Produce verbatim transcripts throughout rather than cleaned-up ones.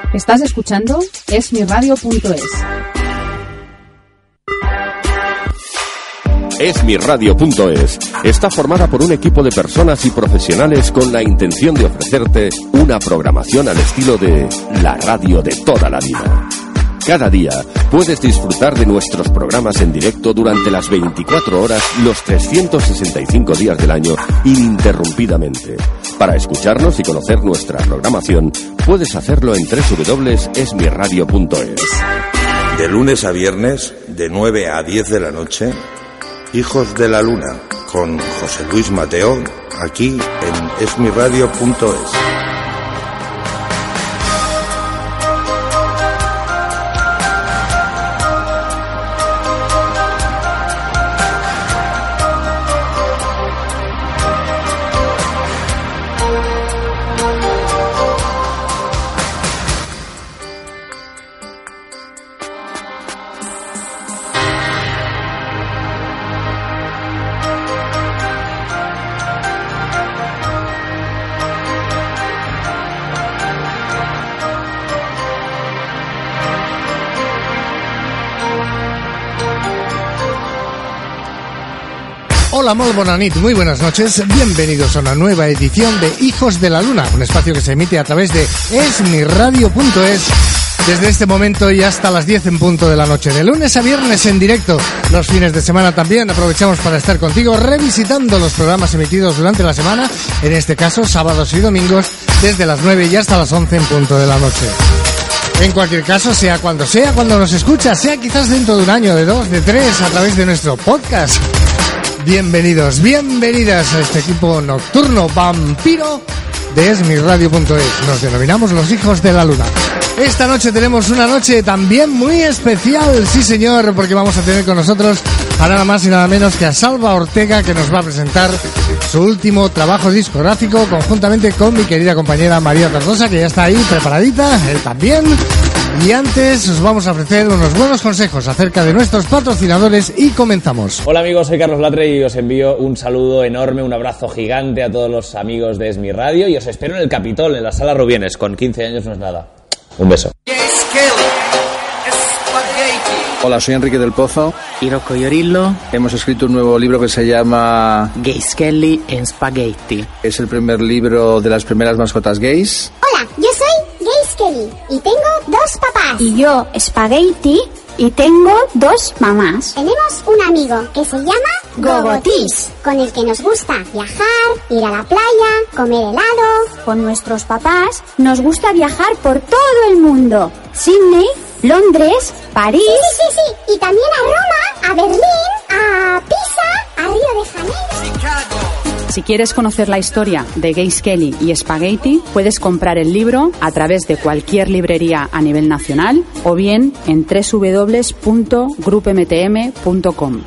Estás escuchando es mi radio punto es. es mi radio punto es está formada por un equipo de personas y profesionales con la intención de ofrecerte una programación al estilo de la radio de toda la vida. Cada día puedes disfrutar de nuestros programas en directo durante las veinticuatro horas, los trescientos sesenta y cinco días del año, ininterrumpidamente. Para escucharnos y conocer nuestra programación, puedes hacerlo en doble u doble u doble u punto es mi radio punto es. De lunes a viernes, de nueve a diez de la noche, Hijos de la Luna, con José Luis Mateo, aquí en es mi radio punto es. Hola, molt bona nit, muy buenas noches, bienvenidos a una nueva edición de Hijos de la Luna, un espacio que se emite a través de es mi radio punto es desde este momento y hasta las diez en punto de la noche, de lunes a viernes en directo. Los fines de semana también aprovechamos para estar contigo revisitando los programas emitidos durante la semana, en este caso sábados y domingos, desde las nueve y hasta las once en punto de la noche. En cualquier caso, sea cuando sea, cuando nos escuchas, sea quizás dentro de un año, de dos, de tres, a través de nuestro podcast. Bienvenidos, bienvenidas a este equipo nocturno vampiro de es mi radio punto es. Nos denominamos los Hijos de la Luna. Esta noche tenemos una noche también muy especial, sí señor, porque vamos a tener con nosotros a nada más y nada menos que a Salva Ortega, que nos va a presentar su último trabajo discográfico conjuntamente con mi querida compañera María Tardosa, que ya está ahí preparadita, él también. Y antes os vamos a ofrecer unos buenos consejos acerca de nuestros patrocinadores y comenzamos. Hola amigos, soy Carlos Latre y os envío un saludo enorme, un abrazo gigante a todos los amigos de Es Mi Radio y os espero en el Capitol, en la Sala Rubienes, con quince años no es nada. Un beso. Hola, soy Enrique del Pozo. Y Rocco Iorillo. Hemos escrito un nuevo libro que se llama Gay Skelly en Spaghetti. Es el primer libro de las primeras mascotas gays. Hola, yo soy Gay Skelly y tengo dos papás. Y yo, Spaghetti, y tengo dos mamás. Tenemos un amigo que se llama Gogotis, con el que nos gusta viajar, ir a la playa, comer helado. Con nuestros papás nos gusta viajar por todo el mundo. Sydney, Londres, París... Sí, sí, sí, sí. Y también a Roma, a Berlín, a Pisa, a Río de Janeiro. Si quieres conocer la historia de Gay Skelly y Spaghetti, puedes comprar el libro a través de cualquier librería a nivel nacional o bien en doble u doble u doble u punto grupo m t m punto com.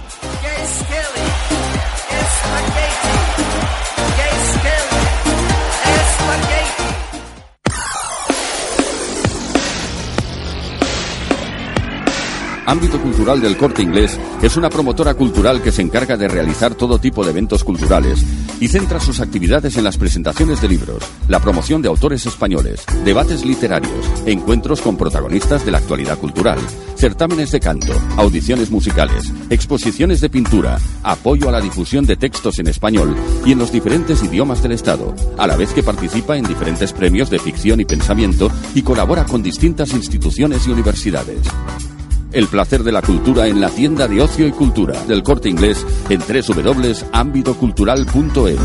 Ámbito Cultural del Corte Inglés es una promotora cultural que se encarga de realizar todo tipo de eventos culturales y centra sus actividades en las presentaciones de libros, la promoción de autores españoles, debates literarios, encuentros con protagonistas de la actualidad cultural, certámenes de canto, audiciones musicales, exposiciones de pintura, apoyo a la difusión de textos en español y en los diferentes idiomas del Estado, a la vez que participa en diferentes premios de ficción y pensamiento y colabora con distintas instituciones y universidades. El placer de la cultura en la tienda de ocio y cultura del Corte Inglés en doble u doble u doble u punto ámbito cultural punto es.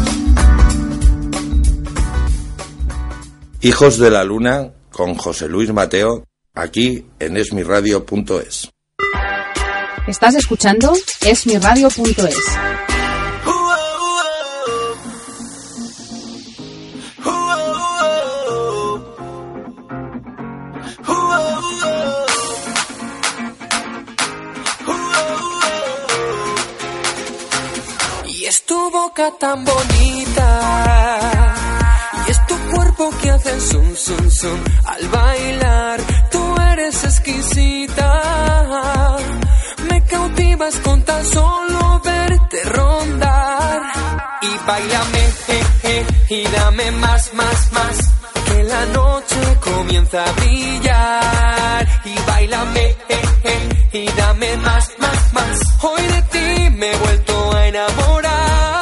Hijos de la Luna, con José Luis Mateo, aquí en es mi radio punto es. Estás escuchando es mi radio punto es. Tu boca tan bonita y es tu cuerpo que hace zum, zum, zum al bailar. Tú eres exquisita, me cautivas con tan solo verte rondar. Y báilame, je, je, y dame más, más, más, que la noche comienza. comienza a brillar. Y bailame, eh, eh, y dame más, más, más. Hoy de ti me he vuelto a enamorar.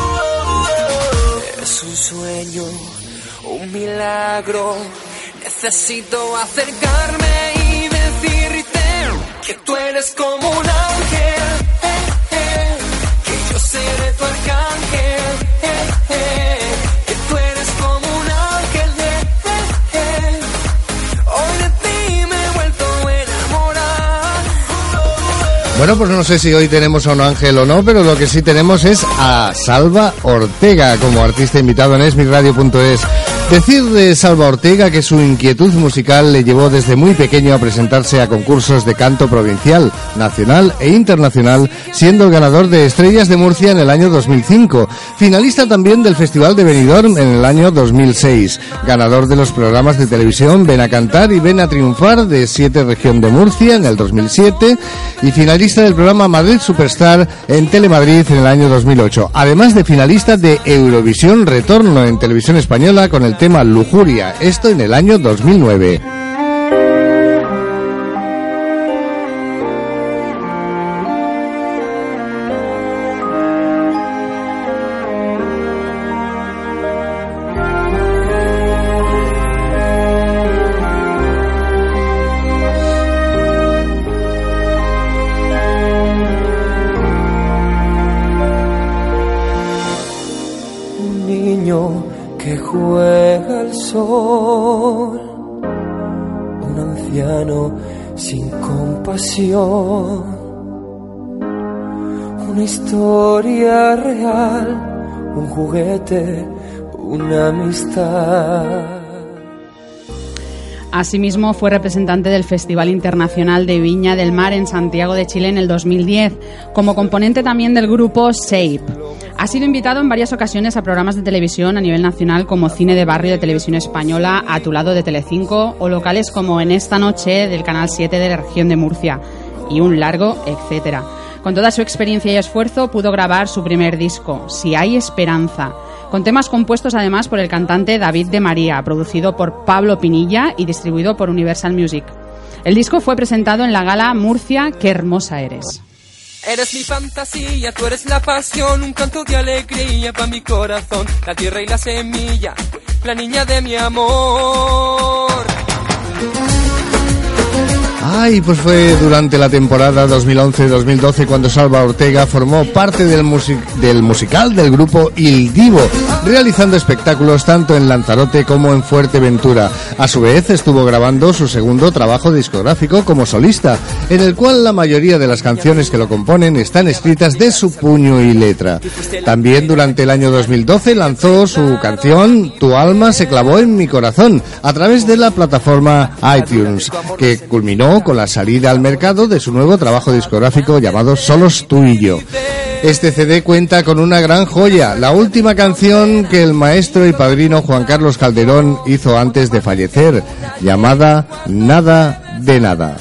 Es un sueño, un milagro. Necesito acercarme y decirte que tú eres como un ángel, eh, eh, que yo seré tu arcángel, eh, eh, que tú eres como un ángel, eh, eh, eh. Hoy de ti me he vuelto a enamorar. Bueno, pues no sé si hoy tenemos a un ángel o no, pero lo que sí tenemos es a Salva Ortega como artista invitado en esmi radio punto es. Decir de Salva Ortega que su inquietud musical le llevó desde muy pequeño a presentarse a concursos de canto provincial, nacional e internacional, siendo el ganador de Estrellas de Murcia en el año dos mil cinco, finalista también del Festival de Benidorm en el año dos mil seis, ganador de los programas de televisión Ven a Cantar y Ven a Triunfar de siete Región de Murcia en el dos mil siete y finalista del programa Madrid Superstar en Telemadrid en el año dos mil ocho, además de finalista de Eurovisión Retorno en Televisión Española con el tema Lujuria, esto en el año dos mil nueve. Un niño que juega al sol, un anciano sin compasión, una historia real, un juguete, una amistad. Asimismo, fue representante del Festival Internacional de Viña del Mar en Santiago de Chile en el dos mil diez, como componente también del grupo Shape. Ha sido invitado en varias ocasiones a programas de televisión a nivel nacional como Cine de Barrio de Televisión Española, A tu lado de Telecinco o locales como En esta noche del Canal siete de la Región de Murcia y un largo etcétera. Con toda su experiencia y esfuerzo pudo grabar su primer disco, Si hay esperanza, con temas compuestos además por el cantante David de María, producido por Pablo Pinilla y distribuido por Universal Music. El disco fue presentado en la gala Murcia, Qué hermosa eres. Eres mi fantasía, tú eres la pasión, un canto de alegría para mi corazón, la tierra y la semilla, la niña de mi amor. Ay, pues fue durante la temporada dos mil once dos mil doce cuando Salva Ortega formó parte del, music- del musical del grupo Il Divo, realizando espectáculos tanto en Lanzarote como en Fuerteventura. A su vez estuvo grabando su segundo trabajo discográfico como solista, en el cual la mayoría de las canciones que lo componen están escritas de su puño y letra. También durante el año dos mil doce lanzó su canción Tu alma se clavó en mi corazón a través de la plataforma iTunes, que culminó con la salida al mercado de su nuevo trabajo discográfico llamado Solos tú y yo. Este C D cuenta con una gran joya, la última canción que el maestro y padrino Juan Carlos Calderón hizo antes de fallecer, llamada Nada de Nada.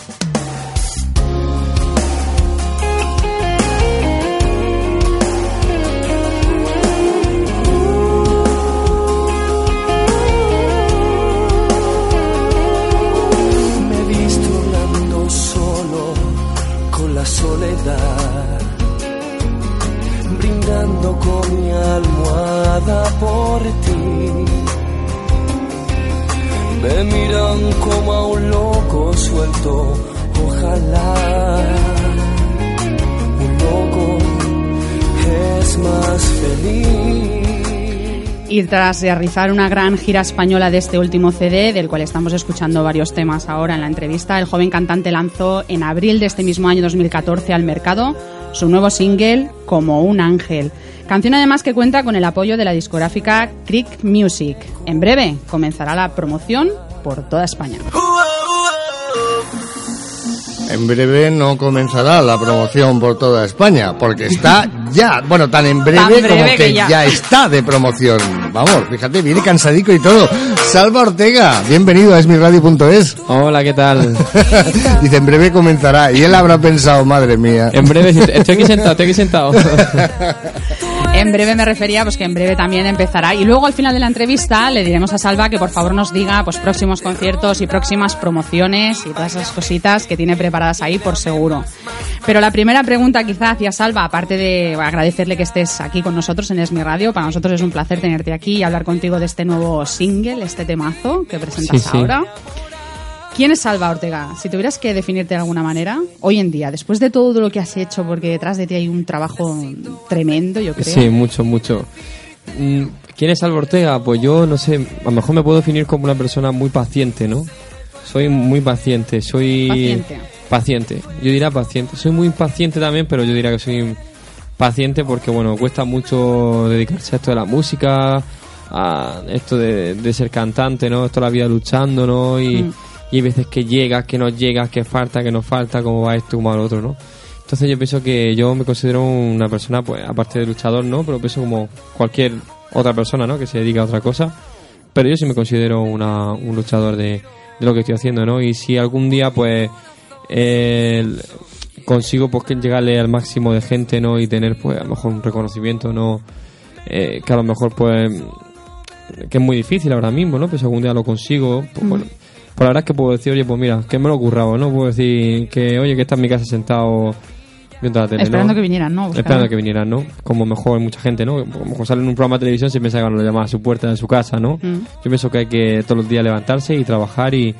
Por ti me miran como a un loco suelto, ojalá un loco es más feliz. Y tras realizar una gran gira española de este último C D, del cual estamos escuchando varios temas ahora en la entrevista, el joven cantante lanzó en abril de este mismo año dos mil catorce al mercado su nuevo single, Como un ángel. Canción además que cuenta con el apoyo de la discográfica Creek Music. En breve comenzará la promoción por toda España. En breve no comenzará la promoción por toda España, porque está ya, bueno, tan en breve, tan breve como que, que ya. ya está de promoción. Vamos, fíjate, viene cansadico y todo. Salva Ortega, bienvenido a esmi radio punto es. Hola, ¿qué tal? Dice, en breve comenzará, y él habrá pensado, madre mía. En breve, estoy aquí sentado, estoy aquí sentado. En breve me refería, pues que en breve también empezará. Y luego al final de la entrevista le diremos a Salva que por favor nos diga pues próximos conciertos y próximas promociones y todas esas cositas que tiene preparadas ahí por seguro. Pero la primera pregunta quizá hacia Salva, aparte de agradecerle que estés aquí con nosotros en Es Mi Radio, para nosotros es un placer tenerte aquí y hablar contigo de este nuevo single, este temazo que presentas sí, sí. ahora. ¿Quién es Salva Ortega? Si tuvieras que definirte de alguna manera, hoy en día, después de todo lo que has hecho, porque detrás de ti hay un trabajo tremendo, yo creo. Sí, mucho, mucho. ¿Quién es Salva Ortega? Pues yo, no sé, a lo mejor me puedo definir como una persona muy paciente, ¿no? Soy muy paciente, soy... Paciente. Paciente, yo diría paciente. Soy muy impaciente también, pero yo diría que soy paciente porque, bueno, cuesta mucho dedicarse a esto de la música, a esto de, de ser cantante, ¿no? Toda la vida luchando, ¿no? Y... Mm. Y hay veces que llegas, que no llegas, que falta, que no falta, cómo va esto, cómo va lo otro, ¿no? Entonces yo pienso que yo me considero una persona, pues, aparte de luchador, ¿no? Pero pienso como cualquier otra persona, ¿no? Que se dedica a otra cosa. Pero yo sí me considero una, un luchador de, de lo que estoy haciendo, ¿no? Y si algún día, pues, eh, consigo, pues, que llegarle al máximo de gente, ¿no? Y tener, pues, a lo mejor un reconocimiento, ¿no? Eh, que a lo mejor, pues, que es muy difícil ahora mismo, ¿no? Pues si algún día lo consigo, pues, mm. bueno... Pues la verdad es que puedo decir, oye, pues mira, que me lo he currado, ¿no? Puedo decir que, oye, que está en mi casa sentado viendo la tele, Esperando ¿no? que vinieran, ¿no? Buscar. Esperando que vinieran, ¿no? Como mejor mucha gente, ¿no? Como sale en un programa de televisión, se piensa que lo llaman a su puerta de su casa, ¿no? Mm. Yo pienso que hay que todos los días levantarse y trabajar y,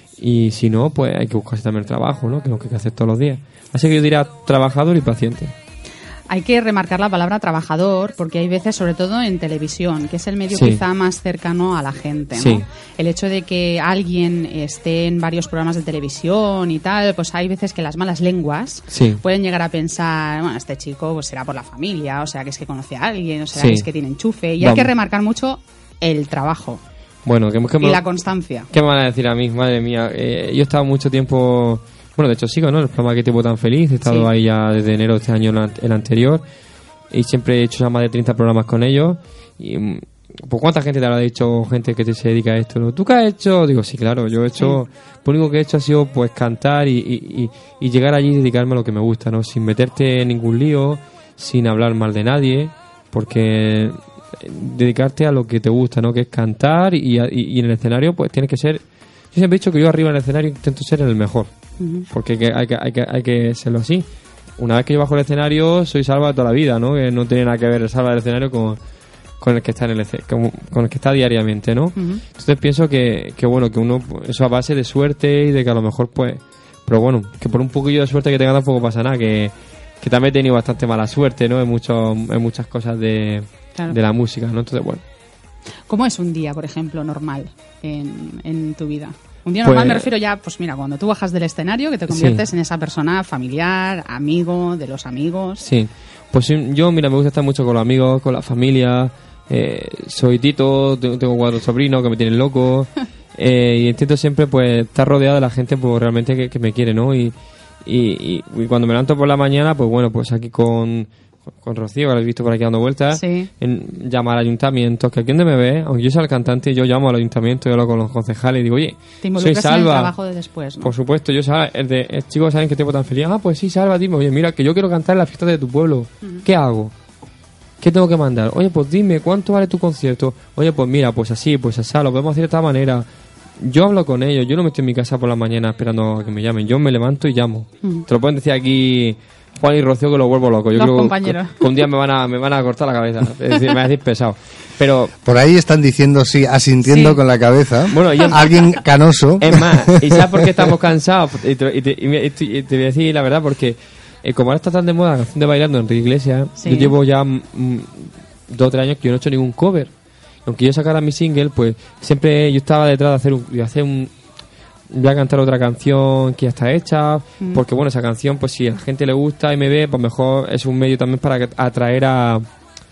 y si no, pues hay que buscarse también el trabajo, ¿no? Que es lo que hay que hacer todos los días. Así que yo diría trabajador y paciente. Hay que remarcar la palabra trabajador porque hay veces, sobre todo en televisión, que es el medio sí. quizá más cercano a la gente, ¿no? Sí. El hecho de que alguien esté en varios programas de televisión y tal, pues hay veces que las malas lenguas sí. pueden llegar a pensar, bueno, este chico pues será por la familia, o sea, que es que conoce a alguien, o sea, sí. que es que tiene enchufe. Y Vamos. hay que remarcar mucho el trabajo. Bueno, que, que y me, la constancia. ¿Qué me van a decir a mí? Madre mía, eh, yo he estado mucho tiempo... Bueno, de hecho sigo, ¿no? El programa Que Tiempo Tan Feliz. He estado sí. ahí ya desde enero de este año, el anterior. Y siempre he hecho ya más de treinta programas con ellos. Y pues ¿cuánta gente te habrá dicho, gente que te se dedica a esto? ¿No? ¿Tú qué has hecho? Digo, sí, claro, yo he hecho... Sí. Lo único que he hecho ha sido pues cantar y, y, y, y llegar allí y dedicarme a lo que me gusta, ¿no? Sin meterte en ningún lío, sin hablar mal de nadie, porque dedicarte a lo que te gusta, ¿no? Que es cantar y, y, y en el escenario pues tienes que ser... Yo siempre he dicho que yo arriba en el escenario intento ser el mejor, uh-huh. porque hay que, hay, que, hay, que, hay que serlo así. Una vez que yo bajo el escenario soy Salva toda la vida, ¿no? Que no tiene nada que ver el Salva del escenario con, con el que está en el con, con el que está diariamente, ¿no? Uh-huh. Entonces pienso que, que bueno, que uno, eso a base de suerte y de que a lo mejor pues, pero bueno, que por un poquillo de suerte que tenga tampoco pasa nada, que, que también he tenido bastante mala suerte, ¿no? En muchos, en muchas cosas de, claro. de la música, ¿no? Entonces bueno. ¿Cómo es un día, por ejemplo, normal en, en tu vida? Un día normal pues, me refiero ya, pues mira, cuando tú bajas del escenario, que te conviertes sí. en esa persona familiar, amigo, de los amigos. Sí, pues yo, mira, me gusta estar mucho con los amigos, con la familia. Eh, soy Tito, tengo cuatro sobrinos que me tienen loco. eh, y intento siempre, pues, estar rodeado de la gente, pues, realmente que, que me quiere, ¿no? Y, y, y, y cuando me levanto por la mañana, pues, bueno, pues aquí con... con Rocío, que lo habéis visto por aquí dando vueltas, sí. en llamar al ayuntamiento, que aquí donde me ve, aunque yo sea el cantante, yo llamo al ayuntamiento, yo hablo con los concejales y digo, oye, soy Salva. En el trabajo de después, ¿no? Por supuesto, yo sabes, el de, el chicos saben que Tiempo Tan Feliz, ah, pues sí, Salva, dime, oye, mira, que yo quiero cantar en la fiesta de tu pueblo, uh-huh. ¿qué hago? ¿Qué tengo que mandar? Oye, pues dime, ¿cuánto vale tu concierto? Oye, pues mira, pues así, pues así, lo podemos hacer de esta manera. Yo hablo con ellos, yo no me estoy en mi casa por la mañana esperando a que me llamen, yo me levanto y llamo. Uh-huh. Te lo pueden decir aquí Juan y Rocío, que lo vuelvo loco. Yo Los creo compañeros. Que, que un día me van a me van a cortar la cabeza, es decir, me van a decir pesado. Pero por ahí están diciendo sí, asintiendo sí. con la cabeza. Bueno, yo, alguien canoso. Es más, ¿y sabes por qué estamos cansados? Y te, y te, y te, y te voy a decir la verdad, porque eh, como ahora está tan de moda la canción de Bailando Enrique Iglesias, sí. yo llevo ya mm, dos o tres años que yo no he hecho ningún cover. Aunque yo sacara mi single, pues siempre yo estaba detrás de hacer un, de hacer un voy a cantar otra canción que ya está hecha, mm. porque bueno, esa canción, pues si a la gente le gusta y me ve, pues mejor es un medio también para atraer a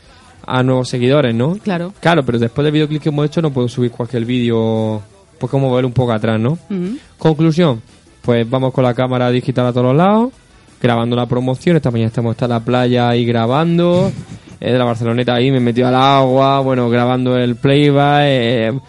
a nuevos seguidores, ¿no? Claro. Claro, pero después del videoclip que hemos hecho no puedo subir cualquier vídeo, pues como ver un poco atrás, ¿no? Mm-hmm. Conclusión, pues vamos con la cámara digital a todos los lados, grabando la promoción. Esta mañana estamos en la playa ahí grabando, eh, de la Barceloneta ahí me metió al agua, bueno, grabando el playback, eh,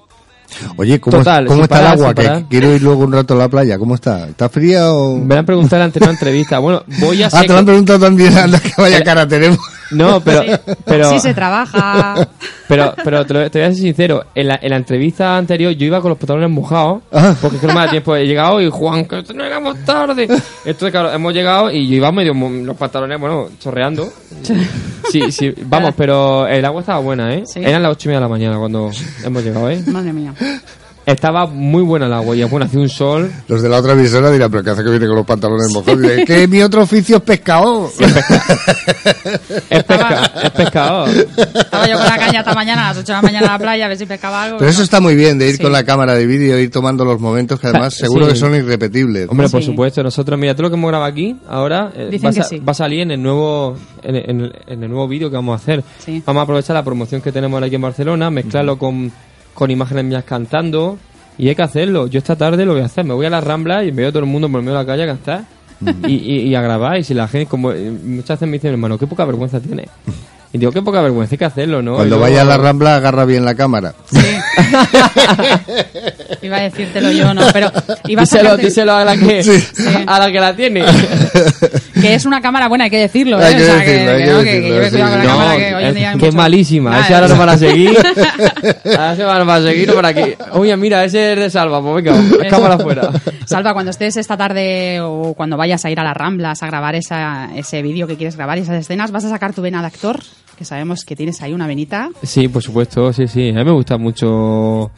Oye, ¿cómo, Total, ¿cómo está parar, el agua? Que quiero ir luego un rato a la playa. ¿Cómo está? ¿Está fría o...? Me la han preguntado en la anterior entrevista. Bueno, voy a... Ah, te lo han preguntado también. Anda, que vaya el, cara tenemos. No, pero... Sí, pero sí se trabaja. Pero, pero te, lo, te voy a ser sincero, en la, en la entrevista anterior yo iba con los pantalones mojados, porque es que no me da tiempo. He llegado y Juan, que no llegamos tarde. Entonces, claro, hemos llegado y yo iba medio los pantalones, bueno, chorreando. Sí, sí, vamos, pero el agua estaba buena, ¿eh? Sí. Eran las ocho y media de la mañana cuando hemos llegado, ¿eh? Madre mía. Estaba muy buena el agua y bueno, hacía un sol. Los de la otra emisora dirán, pero ¿qué hace que viene con los pantalones mojados? Es que mi otro oficio es pescador. Es, pesca... es, pesca... es pescador. Estaba yo con la caña esta mañana a las ocho de la mañana a la playa a ver si pescaba algo. Pero eso está muy bien, de ir sí. con la cámara de vídeo, ir tomando los momentos que además seguro sí. que son irrepetibles. Hombre, sí. por supuesto. Nosotros, mira, todo lo que hemos grabado aquí ahora eh, va, a, sí. va a salir en el nuevo en, en, en el nuevo vídeo que vamos a hacer. Sí. Vamos a aprovechar la promoción que tenemos aquí en Barcelona, mezclarlo uh-huh. con, con imágenes mías cantando. Y hay que hacerlo. Yo esta tarde lo voy a hacer. Me voy a la Rambla y veo a todo el mundo por el medio de la calle a cantar. Mm. Y, y, y a grabar. Y si la gente, como muchas veces me dicen, hermano, qué poca vergüenza tiene. Y digo, qué poca vergüenza, hay que hacerlo, ¿no? Cuando yo... vaya a la Rambla, agarra bien la cámara. Sí. Iba a decírtelo yo, ¿no? Pero iba a díselo, sacarte... díselo a la que sí. Sí. a la que la tiene. Que es una cámara buena, hay que decirlo, ¿eh? Hay que o sea, decirlo, que, hay que, que no, decirlo, que, que lleve cuidado con la no, cámara, que hoy en día hay que mucho... es malísima. Nada, ese ahora nos van a seguir. Ahora se van a seguir por aquí. Oye, mira, ese es de Salva, pues venga, cámara afuera. Salva, cuando estés esta tarde o cuando vayas a ir a las Ramblas a grabar esa, ese vídeo que quieres grabar y esas escenas, ¿vas a sacar tu vena de actor? Que sabemos que tienes ahí una venita. Sí, por supuesto, sí, sí. A mí me gusta mucho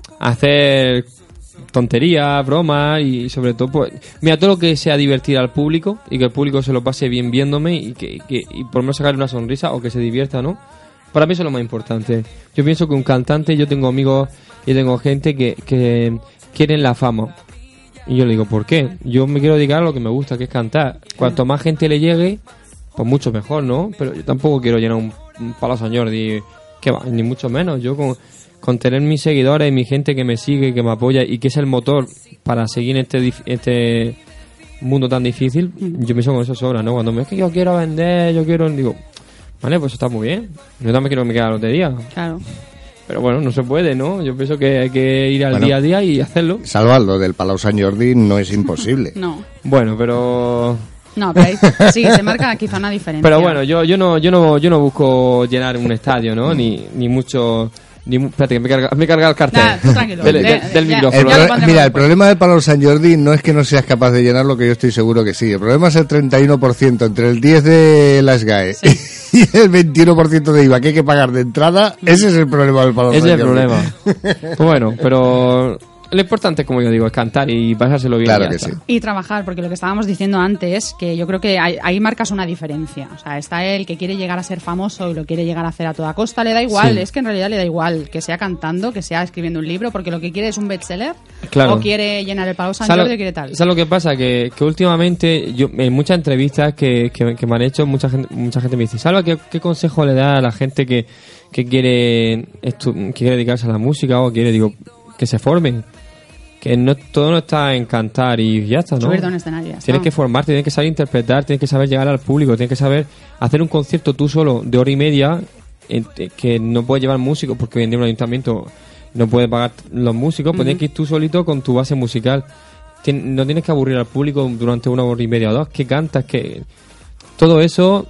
hacer tonterías, bromas y sobre todo, pues, mira, todo lo que sea divertir al público y que el público se lo pase bien viéndome y que, que y por lo menos sacarle una sonrisa o que se divierta, ¿no? Para mí eso es lo más importante. Yo pienso que un cantante, yo tengo amigos y tengo gente que, que quieren la fama. Y yo le digo, ¿por qué? Yo me quiero dedicar a lo que me gusta, que es cantar. Cuanto más gente le llegue, pues mucho mejor, ¿no? Pero yo tampoco quiero llenar un, un palo a San Jordi, que va, ni mucho menos. Yo con, con tener mis seguidores y mi gente que me sigue, que me apoya y que es el motor para seguir en este, este mundo tan difícil, yo pienso con eso sobra, ¿no? Cuando me es que yo quiero vender, yo quiero... Digo, vale, pues está muy bien. Yo también quiero que me quede la lotería. Claro. Pero bueno, no se puede, ¿no? Yo pienso que hay que ir al bueno, día a día y hacerlo. Salvarlo del Palau Sant Jordi no es imposible. No. Bueno, pero... No, pero ahí sí, se marca quizá una diferencia. Pero bueno, yo yo no yo no yo no busco llenar un estadio, ¿no? Ni ni mucho ni espérate que me carga me carga el cartel. Nah, tú tranquilo. del, de, del ya, micrófono. El pro, mira, el problema del Palau Sant Jordi no es que no seas capaz de llenarlo, que yo estoy seguro que sí. El problema es el treinta y uno por ciento entre el diez de la S G A E sí. y el veintiuno por ciento de I V A que hay que pagar de entrada. Ese es el problema del Palau Sant Jordi. Ese es el problema. Pues bueno, pero lo importante, como yo digo, es cantar y pasárselo bien. Claro y que está. sí. Y trabajar, porque lo que estábamos diciendo antes, que yo creo que ahí, ahí marcas una diferencia. O sea, está el que quiere llegar a ser famoso y lo quiere llegar a hacer a toda costa, le da igual, sí. Es que en realidad le da igual que sea cantando, que sea escribiendo un libro, porque lo que quiere es un bestseller, claro. O quiere llenar el Palau Sant Jordi o quiere tal. ¿Sabes lo que pasa? Que, que últimamente, yo en muchas entrevistas que, que, que me han hecho, mucha gente, mucha gente me dice, Salva, ¿qué, qué consejo le da a la gente que, que, quiere estu- que quiere dedicarse a la música o quiere, digo, que se formen? Que no todo no está en cantar y ya está, ¿no? Subirte a un escenario. Tienes que formarte, tienes que saber interpretar, tienes que saber llegar al público, tienes que saber hacer un concierto tú solo de hora y media, eh, que no puedes llevar músicos porque hoy en día un ayuntamiento no puede pagar los músicos, uh-huh. Pues tienes que ir tú solito con tu base musical. Tien, no tienes que aburrir al público durante una hora y media o dos, que cantas, que... Todo eso...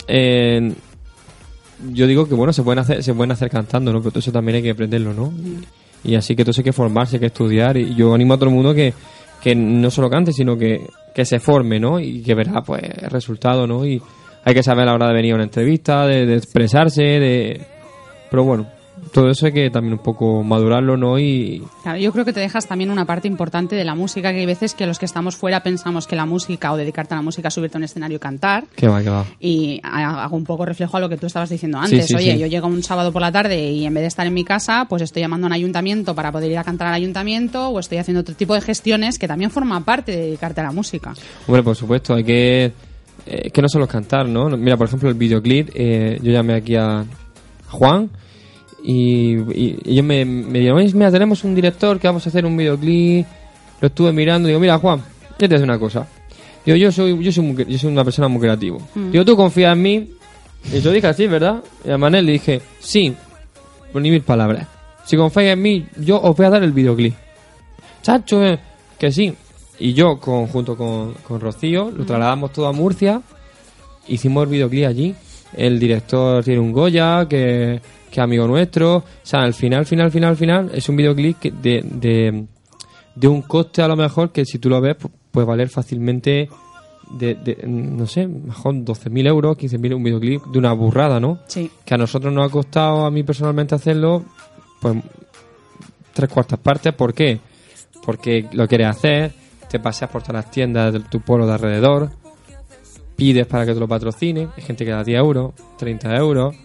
Eh, yo digo que bueno, se pueden hacer se pueden hacer cantando, ¿no? Pero todo eso también hay que aprenderlo, ¿no? Uh-huh. Y así que todo eso hay que formarse, hay que estudiar. Y yo animo a todo el mundo que, que no solo cante, sino que, que se forme, ¿no? Y que verá, pues, el resultado, ¿no? Y hay que saber a la hora de venir a una entrevista, de, de expresarse, de... Pero bueno, todo eso hay que también un poco madurarlo, ¿no? Y... Claro, yo creo que te dejas también una parte importante de la música, que hay veces que los que estamos fuera pensamos que la música o dedicarte a la música es subirte a un escenario y cantar. Que va, que va. Y hago un poco reflejo a lo que tú estabas diciendo antes. Sí, sí, Oye, sí. Yo llego un sábado por la tarde y en vez de estar en mi casa, pues estoy llamando a un ayuntamiento para poder ir a cantar al ayuntamiento, o estoy haciendo otro tipo de gestiones que también forman parte de dedicarte a la música. Hombre, por supuesto, hay que... Eh, que no solo es cantar, ¿no? Mira, por ejemplo, el videoclip, eh, yo llamé aquí a Juan... Y, y ellos me, me dijeron, mira, tenemos un director que vamos a hacer un videoclip. Lo estuve mirando y digo, mira, Juan, ¿qué te hace una cosa? Digo, yo soy yo soy, muy, yo soy una persona muy creativa. Mm. Digo, ¿tú confías en mí? Y yo dije así, ¿verdad? Y a Manel le dije, sí, por ni mil palabras. Si confías en mí, yo os voy a dar el videoclip. Chacho, eh, que sí. Y yo, con, junto con, con Rocío, lo trasladamos todo a Murcia. Hicimos el videoclip allí. el director tiene un Goya, que, que es amigo nuestro. O sea, al final, final, final, final, es un videoclip que de, de, de un coste a lo mejor que si tú lo ves, pues, puede valer fácilmente, de, de no sé, mejor doce mil euros, quince mil, un videoclip de una burrada, ¿no? Sí. Que a nosotros nos ha costado, a mí personalmente hacerlo, pues tres cuartas partes. ¿Por qué? Porque lo quieres hacer, te paseas por todas las tiendas de tu pueblo de alrededor, pides para que te lo patrocine, hay gente que da diez euros, treinta euros,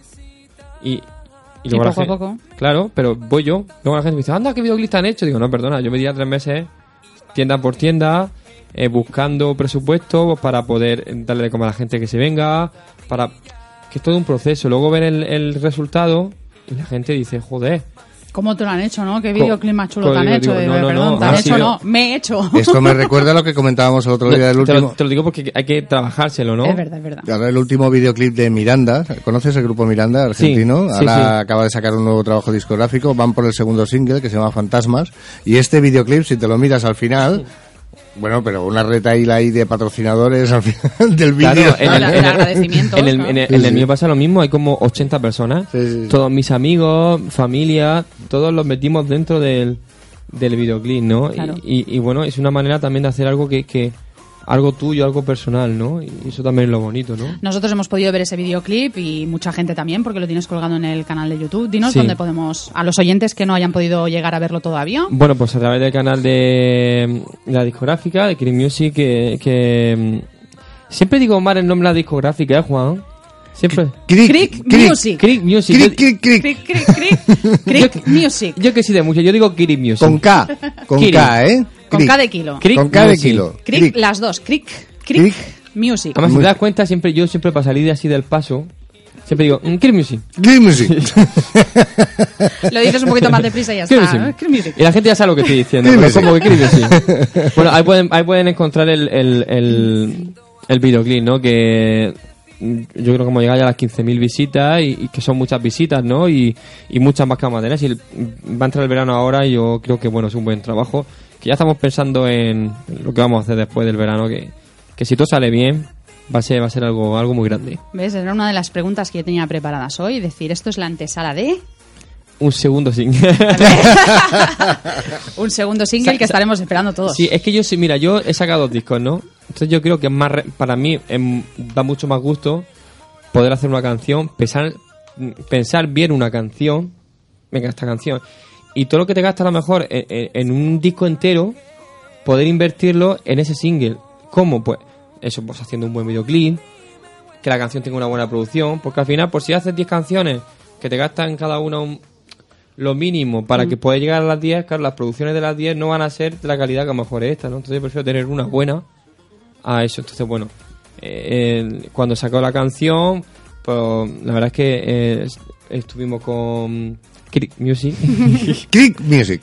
y, y Y luego la poco a gente, poco. claro, pero voy yo, luego la gente me dice, anda, ¿qué videoclip te han hecho? Digo, no, perdona, yo me diría tres meses, tienda por tienda, eh, buscando presupuesto para poder darle de comer a la gente que se venga, para que es todo un proceso. Luego ver el, el resultado y la gente dice, joder, ¿cómo te lo han hecho, no? ¿Qué Co- videoclip más chulo co- te han digo, hecho? digo, Eh, no, no, Perdón, no, ¿te han ha hecho? sido- No, me he hecho. Esto me recuerda a lo que comentábamos el otro día del te, último... lo, te lo digo porque hay que trabajárselo, ¿no? Es verdad, es verdad. Ahora el último videoclip de Miranda, ¿conoces el grupo Miranda, argentino? Sí, sí, Ahora sí. acaba de sacar un nuevo trabajo discográfico, van por el segundo single que se llama Fantasmas, y este videoclip, si te lo miras al final, bueno, pero una retaíla ahí de patrocinadores al final del vídeo. Claro, en el, El- el en el- agradecimiento, en el, claro. en el- Sí, en el sí. mío pasa lo mismo, hay como ochenta personas, Sí, sí, sí. todos mis amigos, familia, todos los metimos dentro del, del videoclip, ¿no? Claro. Y, y, y bueno, es una manera también de hacer algo que, que algo tuyo, algo personal, ¿no? Y eso también es lo bonito, ¿no? Nosotros hemos podido ver ese videoclip y mucha gente también, porque lo tienes colgado en el canal de YouTube. Dinos Sí. dónde podemos, a los oyentes que no hayan podido llegar a verlo todavía. Bueno, pues a través del canal de, de la discográfica, de Creek Music, que, que mm, siempre digo mal el nombre de la discográfica, ¿eh, Juan? Siempre. Crick, Crick Crick, Music. Creek Music. Crick, Yo- Crick, Crick. Crick, crick, crick, crick Music. Yo que sí de mucho, yo digo Creek Music. Con K, con Crick. K, ¿eh? Con Crick. K de kilo. Crick Con K de Music. kilo. Crick, Crick. las dos. Crick, crick, Crick. Music. Además, si Muy- te das cuenta, siempre yo siempre para salir de así del paso, siempre digo, mm, Creek Music. Crick Music. Lo dices un poquito más deprisa y ya Creek está. Music. ¿eh? Crick Music. Y la gente ya sabe lo que estoy diciendo. Creek pero es Music. como que Creek Music. Bueno, ahí pueden, ahí pueden encontrar el, el, el, el videoclip, ¿no? Que mm, yo creo que hemos llegado ya a las quince mil visitas y, y que son muchas visitas, ¿no? Y, y muchas más que vamos a tener. Si el- va a entrar el verano ahora y yo creo que, bueno, es un buen trabajo. Que ya estamos pensando en lo que vamos a hacer después del verano, que, que si todo sale bien, va a ser, va a ser algo, algo muy grande. ¿Ves? Era una de las preguntas que yo tenía preparadas hoy. Decir, esto es la antesala de Un segundo single. un segundo single que estaremos esperando todos. Sí, es que yo sí, mira, yo he sacado dos discos, ¿no? Entonces yo creo que es más re- para mí em, da mucho más gusto poder hacer una canción, pensar, pensar bien una canción, venga, esta canción, y todo lo que te gastas a lo mejor en, en- en un disco entero, poder invertirlo en ese single. ¿Cómo? Pues eso, pues haciendo un buen videoclip, que la canción tenga una buena producción, porque al final, por si haces diez canciones que te gastan cada una un- lo mínimo para que puedas llegar a las diez, claro, las producciones de las diez no van a ser de la calidad que a lo mejor es esta, ¿no? Entonces yo prefiero tener una buena a eso. Entonces, bueno, eh, el- cuando sacó la canción, pues la verdad es que eh, est- estuvimos con Crick Music Crick Music.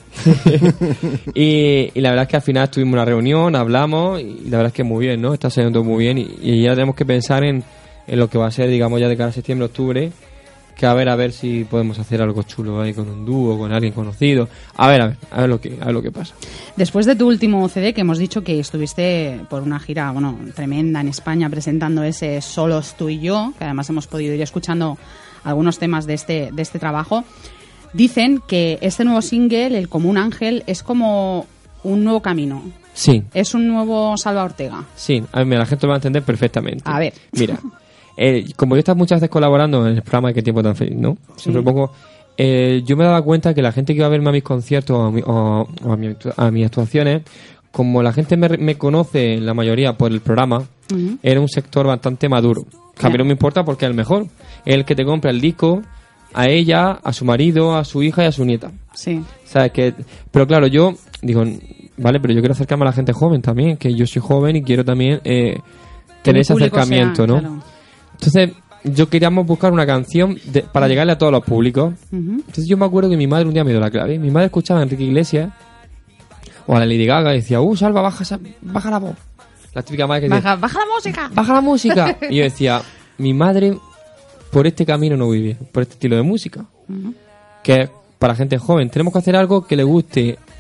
y, y la verdad es que al final tuvimos una reunión, hablamos y la verdad es que muy bien, ¿no? Está saliendo todo muy bien y, y ya tenemos que pensar en, en lo que va a ser, digamos, ya de cara a septiembre, octubre, que a ver, a ver si podemos hacer algo chulo ahí con un dúo, con alguien conocido. A ver, a ver, a ver lo que, a ver lo que pasa. Después de tu último C D, que hemos dicho que estuviste por una gira, bueno, tremenda en España presentando ese Solos tú y yo, que además hemos podido ir escuchando algunos temas de este, de este trabajo, dicen que este nuevo single, El Como un Ángel, es como un nuevo camino. Sí, Es un nuevo Salva Ortega. sí, a ver, la gente lo va a entender perfectamente. A ver. Mira, eh, como yo he estado muchas veces colaborando en el programa de Qué tiempo tan feliz, ¿no? Siempre Sí. pongo... eh, yo me daba cuenta que la gente que iba a verme a mis conciertos o a, mi- o- o a mi actu- a mis actuaciones, como la gente me, me conoce, la mayoría, por el programa, Ujú. era un sector bastante maduro. Que a mí Claro. no me importa porque es el mejor. Es el que te compra el disco a ella, a su marido, a su hija y a su nieta. Sí. ¿Sabes? Que, pero claro, yo digo, vale, pero yo quiero acercarme a la gente joven también, que yo soy joven y quiero también eh, Que mi tener ese público acercamiento, sea, ¿no? claro. Entonces, yo queríamos buscar una canción de- para llegarle a todos los públicos. Ujú. Entonces yo me acuerdo que mi madre un día me dio la clave. Mi madre escuchaba a Enrique Iglesias o a la Lady Gaga y decía, uh, Salva, baja, esa- baja la voz. La típica madre que dice, Baja, baja la música. baja la música. Y yo decía, mi madre por este camino no vive, por este estilo de música. Ujú. Que es para gente joven. Tenemos que hacer algo que le guste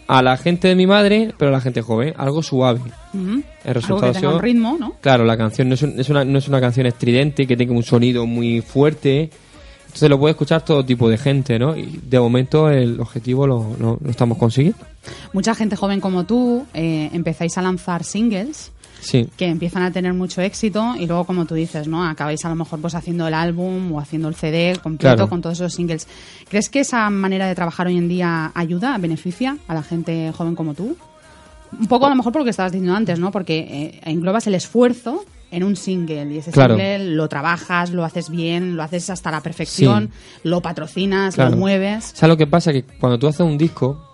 a la gente de mi madre, pero a la gente joven, algo suave. Uh-huh. El resultado algo que tenga un ritmo, ¿no? Claro, la canción no es, un, es, una, no es una canción estridente, que tenga un sonido muy fuerte. Entonces lo puede escuchar todo tipo de gente, ¿no? Y de momento el objetivo lo, lo, lo estamos consiguiendo. Mucha gente joven como tú eh, empezáis a lanzar singles. Sí. Que empiezan a tener mucho éxito y luego, como tú dices, ¿no? Acabáis a lo mejor pues haciendo el álbum o haciendo el C D completo, claro, con todos esos singles. ¿Crees que esa manera de trabajar hoy en día ayuda, beneficia a la gente joven como tú? Un poco a lo mejor por lo que estabas diciendo antes, ¿no? Porque eh, englobas el esfuerzo en un single y ese claro. single lo trabajas, lo haces bien, lo haces hasta la perfección, sí. lo patrocinas, claro. lo mueves. ¿Sabes lo que pasa? Que cuando tú haces un disco,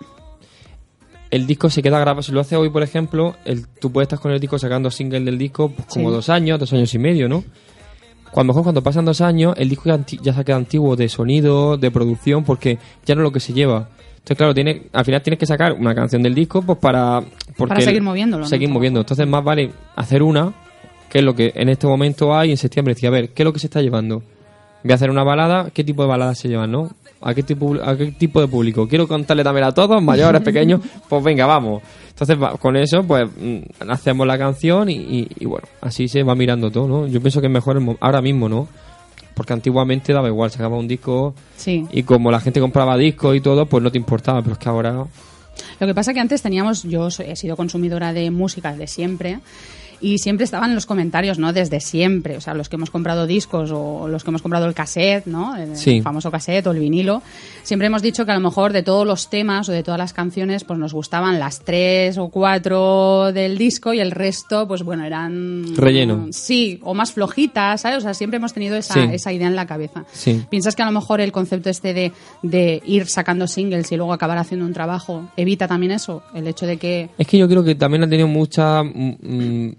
el disco se queda grabado. Si lo haces hoy, por ejemplo, el, tú puedes estar con el disco sacando single del disco pues, como sí. dos años, dos años y medio, ¿no? A lo mejor cuando pasan dos años, el disco ya, ya se queda antiguo de sonido, de producción, porque ya no es lo que se lleva. Entonces, claro, tiene, al final tienes que sacar una canción del disco pues para... Porque para seguir moviéndolo. Seguir ¿no? moviendo. Entonces, más vale hacer una, que es lo que en este momento hay, en septiembre, decir, a ver, ¿qué es lo que se está llevando? Voy a hacer una balada, ¿qué tipo de baladas se llevan, no? ¿A qué tipo, a qué tipo de público? ¿Quiero contarle también a todos, mayores, pequeños? Pues venga, vamos. Entonces, con eso, pues, hacemos la canción y, y, y bueno, así se va mirando todo, ¿no? Yo pienso que es mejor el, ahora mismo, ¿no? Porque antiguamente daba igual, sacaba un disco sí. y como la gente compraba discos y todo, pues no te importaba, pero es que ahora... Lo que pasa que antes teníamos, yo he sido consumidora de música de siempre... Y siempre estaban en los comentarios, ¿no? Desde siempre. O sea, los que hemos comprado discos o los que hemos comprado el cassette, ¿no? El sí. famoso cassette o el vinilo. Siempre hemos dicho que a lo mejor de todos los temas o de todas las canciones, pues nos gustaban las tres o cuatro del disco y el resto, pues bueno, eran... Relleno. Sí, o más flojitas, ¿sabes? O sea, siempre hemos tenido esa, sí. esa idea en la cabeza. Sí. ¿Piensas que a lo mejor el concepto este de, de ir sacando singles y luego acabar haciendo un trabajo evita también eso? El hecho de que... Es que yo creo que también ha tenido mucha... Mm,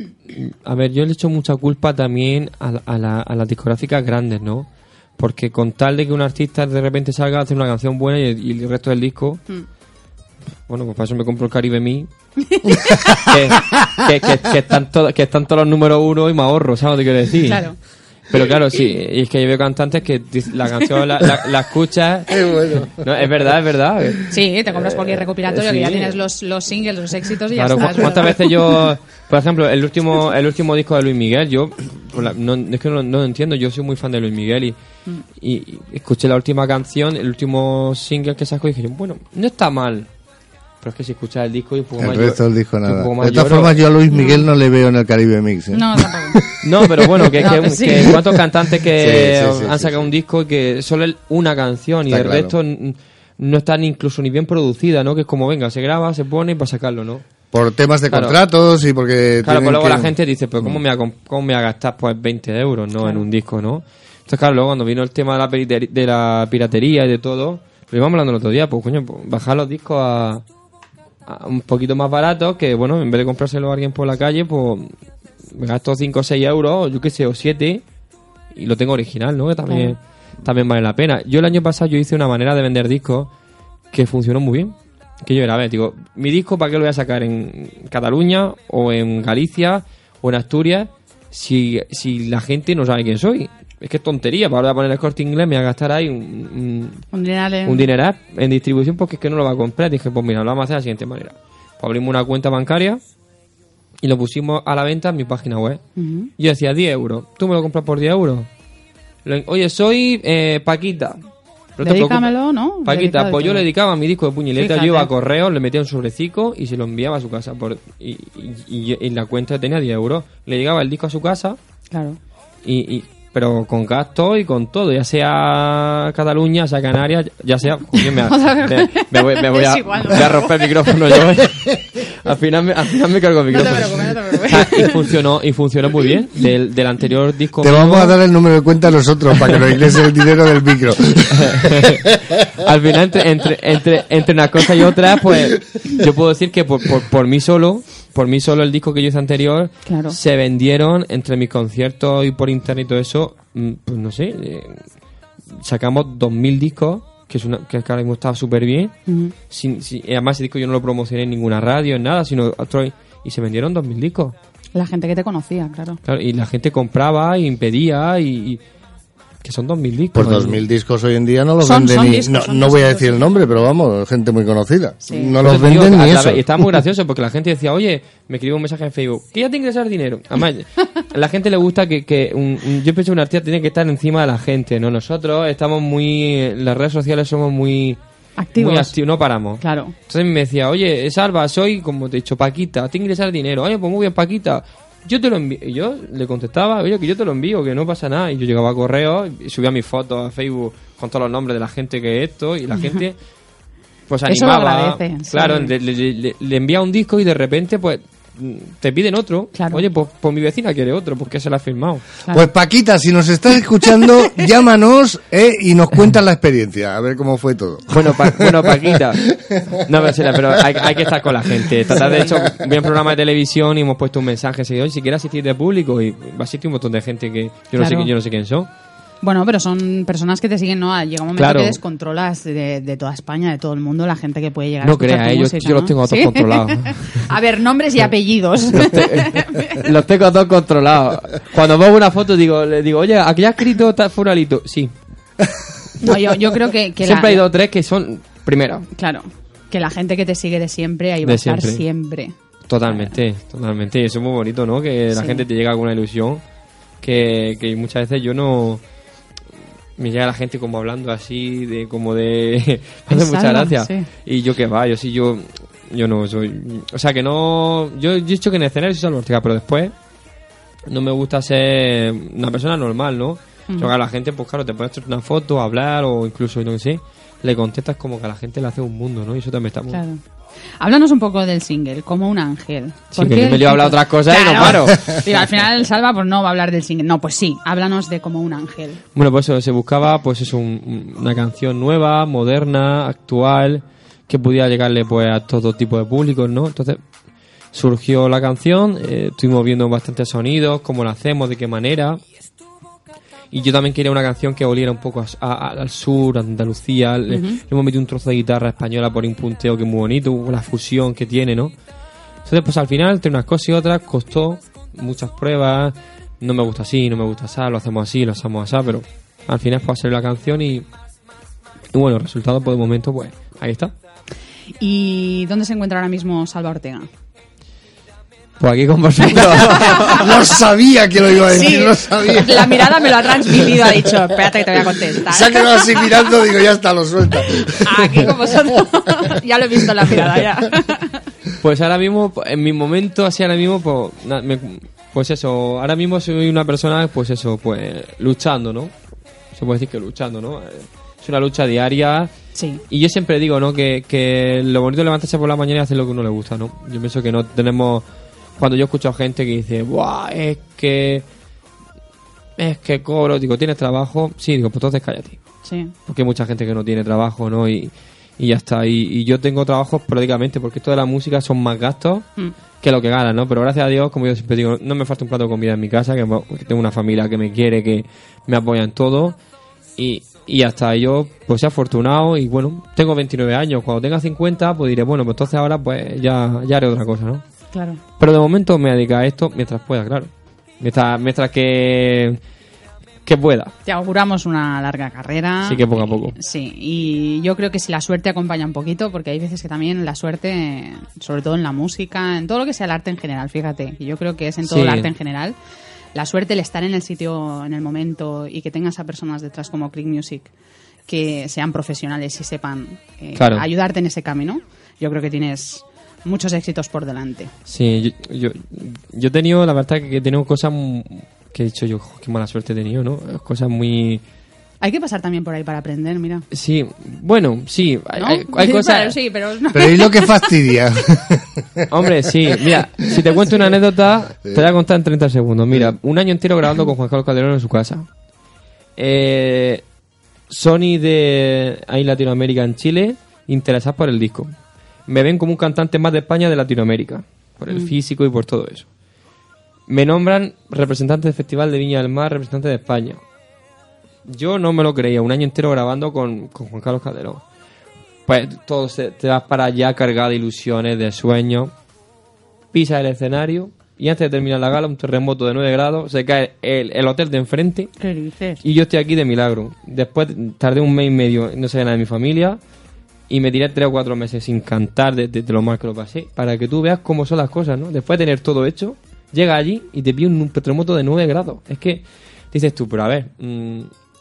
a ver, yo le echo mucha culpa también a, a, la, a las discográficas grandes, ¿no? Porque con tal de que un artista de repente salga a hacer una canción buena y, y el resto del disco... Mm. Bueno, pues para eso me compro el Caribe Me. que, que, que, que, están to, que están todos los números uno y me ahorro, ¿sabes lo que quiero decir? Claro. Pero claro, sí, y es que yo veo cantantes que la canción la, la, la escuchas... Es bueno. No, es verdad, es verdad. Sí, te compras cualquier recopilatorio eh, sí. que ya tienes los, los singles, los éxitos y claro, ya está. ¿cuántas veces yo... Por ejemplo, el último el último disco de Luis Miguel, yo... No, es que no, no lo entiendo, yo soy muy fan de Luis Miguel y, mm. y, y escuché la última canción, el último single que sacó y dije, bueno, no está mal. Pero es que si escuchas el disco y un poco el más... El resto del disco nada. De todas lloro. formas, yo a Luis Miguel no, no le veo en el Caribe Mix. ¿eh? No, tampoco. No, pero bueno, que, no, que, que, sí. que cuántos cantantes que sí, sí, sí, han sí, sacado sí. un disco y que solo es una canción está y el claro. resto n- no está ni incluso ni bien producida, ¿no? Que es como, venga, se graba, se pone para sacarlo, ¿no? Por temas de claro. contratos y porque... Claro, pues luego que... la gente dice, pero ¿cómo me voy a, cómo me voy a gastar pues veinte euros, ¿no? Claro. En un disco, ¿no? Entonces, claro, luego cuando vino el tema de la, periter- de la piratería y de todo, lo íbamos hablando el otro día, pues coño, pues, bajar los discos a... un poquito más barato, que bueno, en vez de comprárselo a alguien por la calle, pues me gasto cinco o seis euros, yo qué sé, o siete, y lo tengo original, ¿no? Que también, claro. también vale la pena. Yo el año pasado yo hice una manera de vender discos que funcionó muy bien. Que yo era, a ver, digo, mi disco, ¿para qué lo voy a sacar en Cataluña, o en Galicia, o en Asturias, si, si la gente no sabe quién soy? Es que es tontería, para poner el Corte Inglés me voy a gastar ahí un, un, un dineral en... un dineral en distribución porque es que no lo va a comprar. Dije, pues mira, lo vamos a hacer de la siguiente manera. Pues abrimos una cuenta bancaria y lo pusimos a la venta en mi página web. Uh-huh. Yo decía diez euros. ¿Tú me lo compras por diez euros? Lo, Oye, soy eh, Paquita. Dedícamelo, ¿no? Paquita, Dedicado pues yo le dedicaba mi disco de puñileta, Fíjate. yo iba a correo, le metía un sobrecito y se lo enviaba a su casa. Por, y, y, y, y la cuenta tenía diez euros. Le llegaba el disco a su casa. Claro. Y... y pero con gastos y con todo, ya sea Cataluña, sea Canarias, ya sea... Coño, me, me, me, voy, me voy, a, igual, ¿no? voy a romper el micrófono yo. Al final me, al final me cargo el micrófono. No te preocupes, no te preocupes. Y funcionó, y funcionó muy bien. Del, del anterior disco... Te mío, vamos a dar el número de cuenta a nosotros para que nos ingreses el dinero del micro. Al final, entre, entre, entre, entre una cosa y otra, pues yo puedo decir que por, por, por mí solo... Por mí solo el disco que yo hice anterior claro. se vendieron entre mis conciertos y por internet y todo eso, pues no sé, eh, sacamos dos mil discos, que es una, que ahora mismo está súper bien. Uh-huh. sin, sin, además ese disco yo no lo promocioné en ninguna radio, en nada, sino otro, y se vendieron dos mil discos. La gente que te conocía, claro. Claro, y la gente compraba y pedía y... y que son dos mil discos. Pues dos mil discos hoy en día no los Son- venden son ni... discos, no son no voy a discos, decir el nombre, pero vamos, gente muy conocida. Sí. No los Entonces, venden tío, ni a eso. través- y estaba muy gracioso porque la gente decía, oye, me escribió un mensaje en Facebook, que ya te ingresar dinero. Además, a la gente le gusta que, que un, un- yo pienso que un artista tiene que estar encima de la gente, ¿no? Nosotros estamos muy, en las redes sociales somos muy Activos. muy activos, no paramos. Claro. Entonces me decía, oye, Salva, soy, como te he dicho, Paquita, te ingresar dinero. Oye, pues muy bien, Paquita. Yo te lo envío. Y yo le contestaba, oye, que yo te lo envío, que no pasa nada. Y yo llegaba a correo y subía mis fotos a Facebook con todos los nombres de la gente que esto. Y la gente, pues Eso lo animaba. agradece, sí. Claro, le, le, le- le envía un disco y de repente, pues, te piden otro. Oye, pues, pues mi vecina quiere otro, porque se la ha firmado. Pues Paquita, si nos estás escuchando, llámanos eh, y nos cuentas la experiencia, a ver cómo fue todo. Bueno, pa- bueno Paquita. No, pero, será, pero hay, hay que estar con la gente. Tratar de hecho, vi un programa de televisión y hemos puesto un mensaje seguido, si quieres asistir de público, y va a asistir un montón de gente que yo no sé Claro. qui- yo no sé quién son. Bueno, pero son personas que te siguen, ¿no? Llega un momento Claro. que descontrolas de, de toda España, de todo el mundo, la gente que puede llegar a No escuchar creas, tu eh, yo, música, yo los ¿no? tengo a todos ¿Sí? controlados. A ver, nombres y apellidos. Los tengo a todos controlados. Cuando pongo una foto digo, le digo, oye, aquí ha escrito tal fulanito. Sí. No, yo, yo creo que, que Siempre la- hay dos o tres que son primero. Claro, que la gente que te sigue de siempre ahí va De a estar siempre. siempre. Totalmente, totalmente. Y eso es muy bonito, ¿no? Que la Sí. gente te llega con una ilusión que, que muchas veces yo no... Me llega la gente como hablando así, de como de... Me hace mucha Salva, gracia. sí. Y yo que va, yo sí, yo... Yo no soy... O sea, que no... Yo, yo he dicho que en el escenario soy Salva Ortega, pero después no me gusta ser una persona normal, ¿no? Ujú. Yo, a la gente, pues claro, te puedes hacer una foto, hablar o incluso, no sé, le contestas como que a la gente le hace un mundo, ¿no? Y eso también está muy... Claro. Háblanos un poco del single, Como un ángel. Sí, ¿Por que qué yo me el lío a hablar título? otras cosas y no Claro. paro. Digo, al final Salva pues no va a hablar del single. No, pues sí, háblanos de Como un ángel. Bueno, pues eso, se buscaba pues eso, un- una canción nueva, moderna, actual, que pudiera llegarle pues a todo tipo de públicos, ¿no? Entonces surgió la canción, eh, estuvimos viendo bastantes sonidos, cómo la hacemos, de qué manera. Y yo también quería una canción que oliera un poco a- a- al sur, a Andalucía. Le, Ujú. le hemos metido un trozo de guitarra española por un punteo que es muy bonito, la fusión que tiene, ¿no? Entonces, pues al final, entre unas cosas y otras, costó muchas pruebas. No me gusta así, no me gusta así, lo hacemos así, lo hacemos así, pero al final fue a hacer la canción y, y bueno, el resultado por el momento, pues ahí está. ¿Y dónde se encuentra ahora mismo Salva Ortega? Pues aquí con vosotros. Lo sabía que lo iba a decir, Sí, lo sabía. la mirada me lo ha transmitido, ha dicho, espérate que te voy a contestar. Se ha quedado así mirando, digo, ya está, lo suelta. Aquí con vosotros. Ya lo he visto en la mirada, ya. Pues ahora mismo, en mi momento, así ahora mismo, pues, na- me- pues eso, ahora mismo soy una persona, pues eso, pues luchando, ¿no? Se puede decir que luchando, ¿no? Eh, Es una lucha diaria. Sí. Y yo siempre digo, ¿no? Que, que lo bonito es levantarse por la mañana y hacer lo que uno le gusta, ¿no? Yo pienso que no tenemos... Cuando yo escucho a gente que dice, ¡buah! Es que... Es que cobro. Digo, ¿tienes trabajo? Sí, digo, pues entonces cállate. Sí. Porque hay mucha gente que no tiene trabajo, ¿no? Y, y ya está. Y, y yo tengo trabajo prácticamente porque esto de la música son más gastos Mm. que lo que ganas, ¿no? Pero gracias a Dios, como yo siempre digo, no me falta un plato de comida en mi casa, que, que tengo una familia que me quiere, que me apoya en todo. Y, y hasta yo, pues he afortunado y bueno, tengo veintinueve años. Cuando tenga cincuenta, pues diré, bueno, pues entonces ahora pues ya, ya haré otra cosa, ¿no? Claro. Pero de momento me dedico a esto mientras pueda, claro. Mientras, mientras que, que pueda. Te auguramos una larga carrera. Así que poco a poco. Sí, y yo creo que si la suerte acompaña un poquito, porque hay veces que también la suerte, sobre todo en la música, en todo lo que sea el arte en general, fíjate, y yo creo que es en todo Sí. el arte en general, la suerte, el estar en el sitio, en el momento, y que tengas a personas detrás como Click Music que sean profesionales y sepan eh, Claro. ayudarte en ese camino, yo creo que tienes muchos éxitos por delante. Sí, yo, yo, yo he tenido, la verdad, que he tenido cosas m- que he dicho yo, "Jo, qué mala suerte he tenido, ¿no? Cosas muy... Hay que pasar también por ahí para aprender, mira. Sí, bueno, sí, hay, ¿No? hay, hay cosas... Claro, sí, pero... no. Pero ¿y lo que fastidia? Hombre, sí, mira, si te cuento una anécdota, te voy a contar en treinta segundos. Mira, un año entero grabando con Juan Carlos Calderón en su casa. Eh, Sony de ahí Latinoamérica en Chile, interesados por el disco. Me ven como un cantante más de España de Latinoamérica, por el Mm. físico y por todo eso. Me nombran representante del Festival de Viña del Mar, representante de España. Yo no me lo creía, un año entero grabando con, con Juan Carlos Calderón. Pues todo se- te vas para allá cargado de ilusiones, de sueños. Pisas el escenario y antes de terminar la gala, un terremoto de nueve grados, se cae el, el hotel de enfrente. ¿Qué dices? Y yo estoy aquí de milagro. Después tardé un mes y medio, no sabía nada de mi familia, y me tiré tres o cuatro meses sin cantar de, de, de lo mal que lo pasé, para que tú veas cómo son las cosas, ¿no? Después de tener todo hecho, llega allí y te pide un, un terremoto de nueve grados. Es que dices tú, pero a ver... Mmm,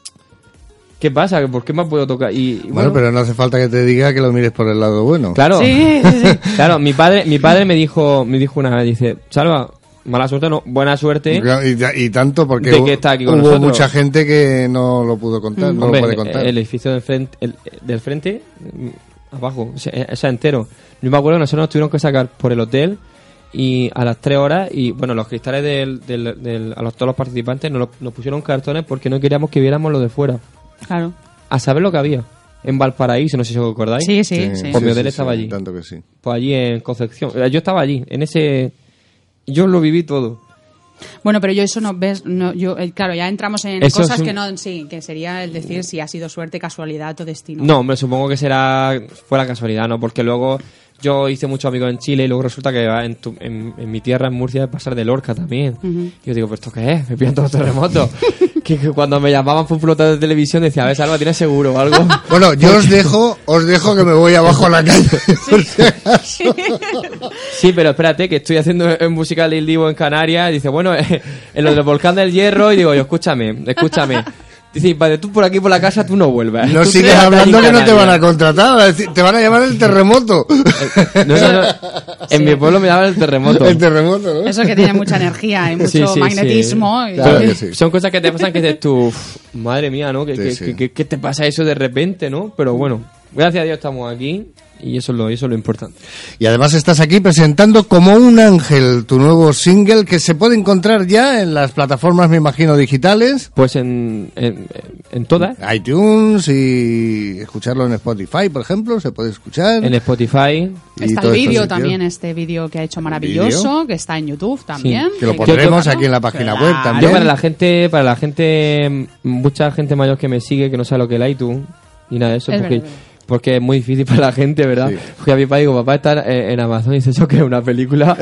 ¿qué pasa? ¿Por qué me puedo tocar? Y, y bueno, bueno, pero no hace falta que te diga que lo mires por el lado bueno. Claro, sí, sí, sí. Claro, mi padre, mi padre me dijo, me dijo una vez, dice, Salva, mala suerte, no, buena suerte. Y, y tanto porque de que está aquí con hubo nosotros. mucha gente que no lo pudo contar, mm. no Hombre, lo puede contar. El edificio del frente, el, del frente, abajo, o sea, o sea, entero. Yo me acuerdo que nosotros nos tuvieron que sacar por el hotel y a las tres horas, y bueno, los cristales del, del, del, a los, todos los participantes nos, nos pusieron cartones porque no queríamos que viéramos lo de fuera. Claro. A saber lo que había en Valparaíso, no sé si os acordáis. Sí, sí, sí. Pues mi hotel sí, estaba sí, allí. Tanto que sí. Pues allí en Concepción. Yo estaba allí, en ese... Yo lo viví todo. Bueno, pero yo eso no ves... No, yo eh, claro, ya entramos en eso cosas un... que no... Sí, que sería el decir si ha sido suerte, casualidad o destino. No, hombre, supongo que será... Fuera casualidad, ¿no? Porque luego... Yo hice muchos amigos en Chile y luego resulta que en, tu, en, en mi tierra, en Murcia, pasar de Lorca también. Uh-huh. Y yo digo, ¿pero esto qué es? Me pillan todos los terremotos. que, que cuando me llamaban por un flotador de televisión decía, a ver, Salva, ¿tienes seguro o algo? Bueno, yo os dejo, os dejo que me voy abajo a la calle. Sí. Sí, pero espérate, que estoy haciendo un musical del Divo en Canarias. Y dice, bueno, eh, en lo del volcán del Hierro. Y digo, yo, escúchame, escúchame. Dice, vale, tú por aquí por la casa tú no vuelvas. No sigues hablando que no te van a contratar, te van a llamar el terremoto. No, no, no. En sí. Mi pueblo me llaman el terremoto. El terremoto, ¿no? Eso que tiene mucha energía y mucho sí, sí, magnetismo. Sí. Y... Claro que sí. Son cosas que te pasan que dices tú, madre mía, ¿no? ¿Qué, sí, sí. ¿Qué te pasa eso de repente, no? Pero bueno, gracias a Dios estamos aquí. Y eso es, lo, eso es lo importante. Y además estás aquí presentando Como un ángel, tu nuevo single que se puede encontrar ya en las plataformas, me imagino, digitales. Pues en, en, en todas. iTunes y escucharlo en Spotify, por ejemplo, se puede escuchar. En Spotify. Está el vídeo también, este vídeo que ha hecho maravilloso, que está en YouTube también. Sí, que lo pondremos aquí en la página claro. web también. Yo para la gente, para la gente, mucha gente mayor que me sigue, que no sabe lo que es el iTunes y nada de eso, es porque... Verdad. Porque es muy difícil para la gente, ¿verdad? Sí. Porque a mi papá digo, papá está en Amazon y dice, ¿eso que es una película?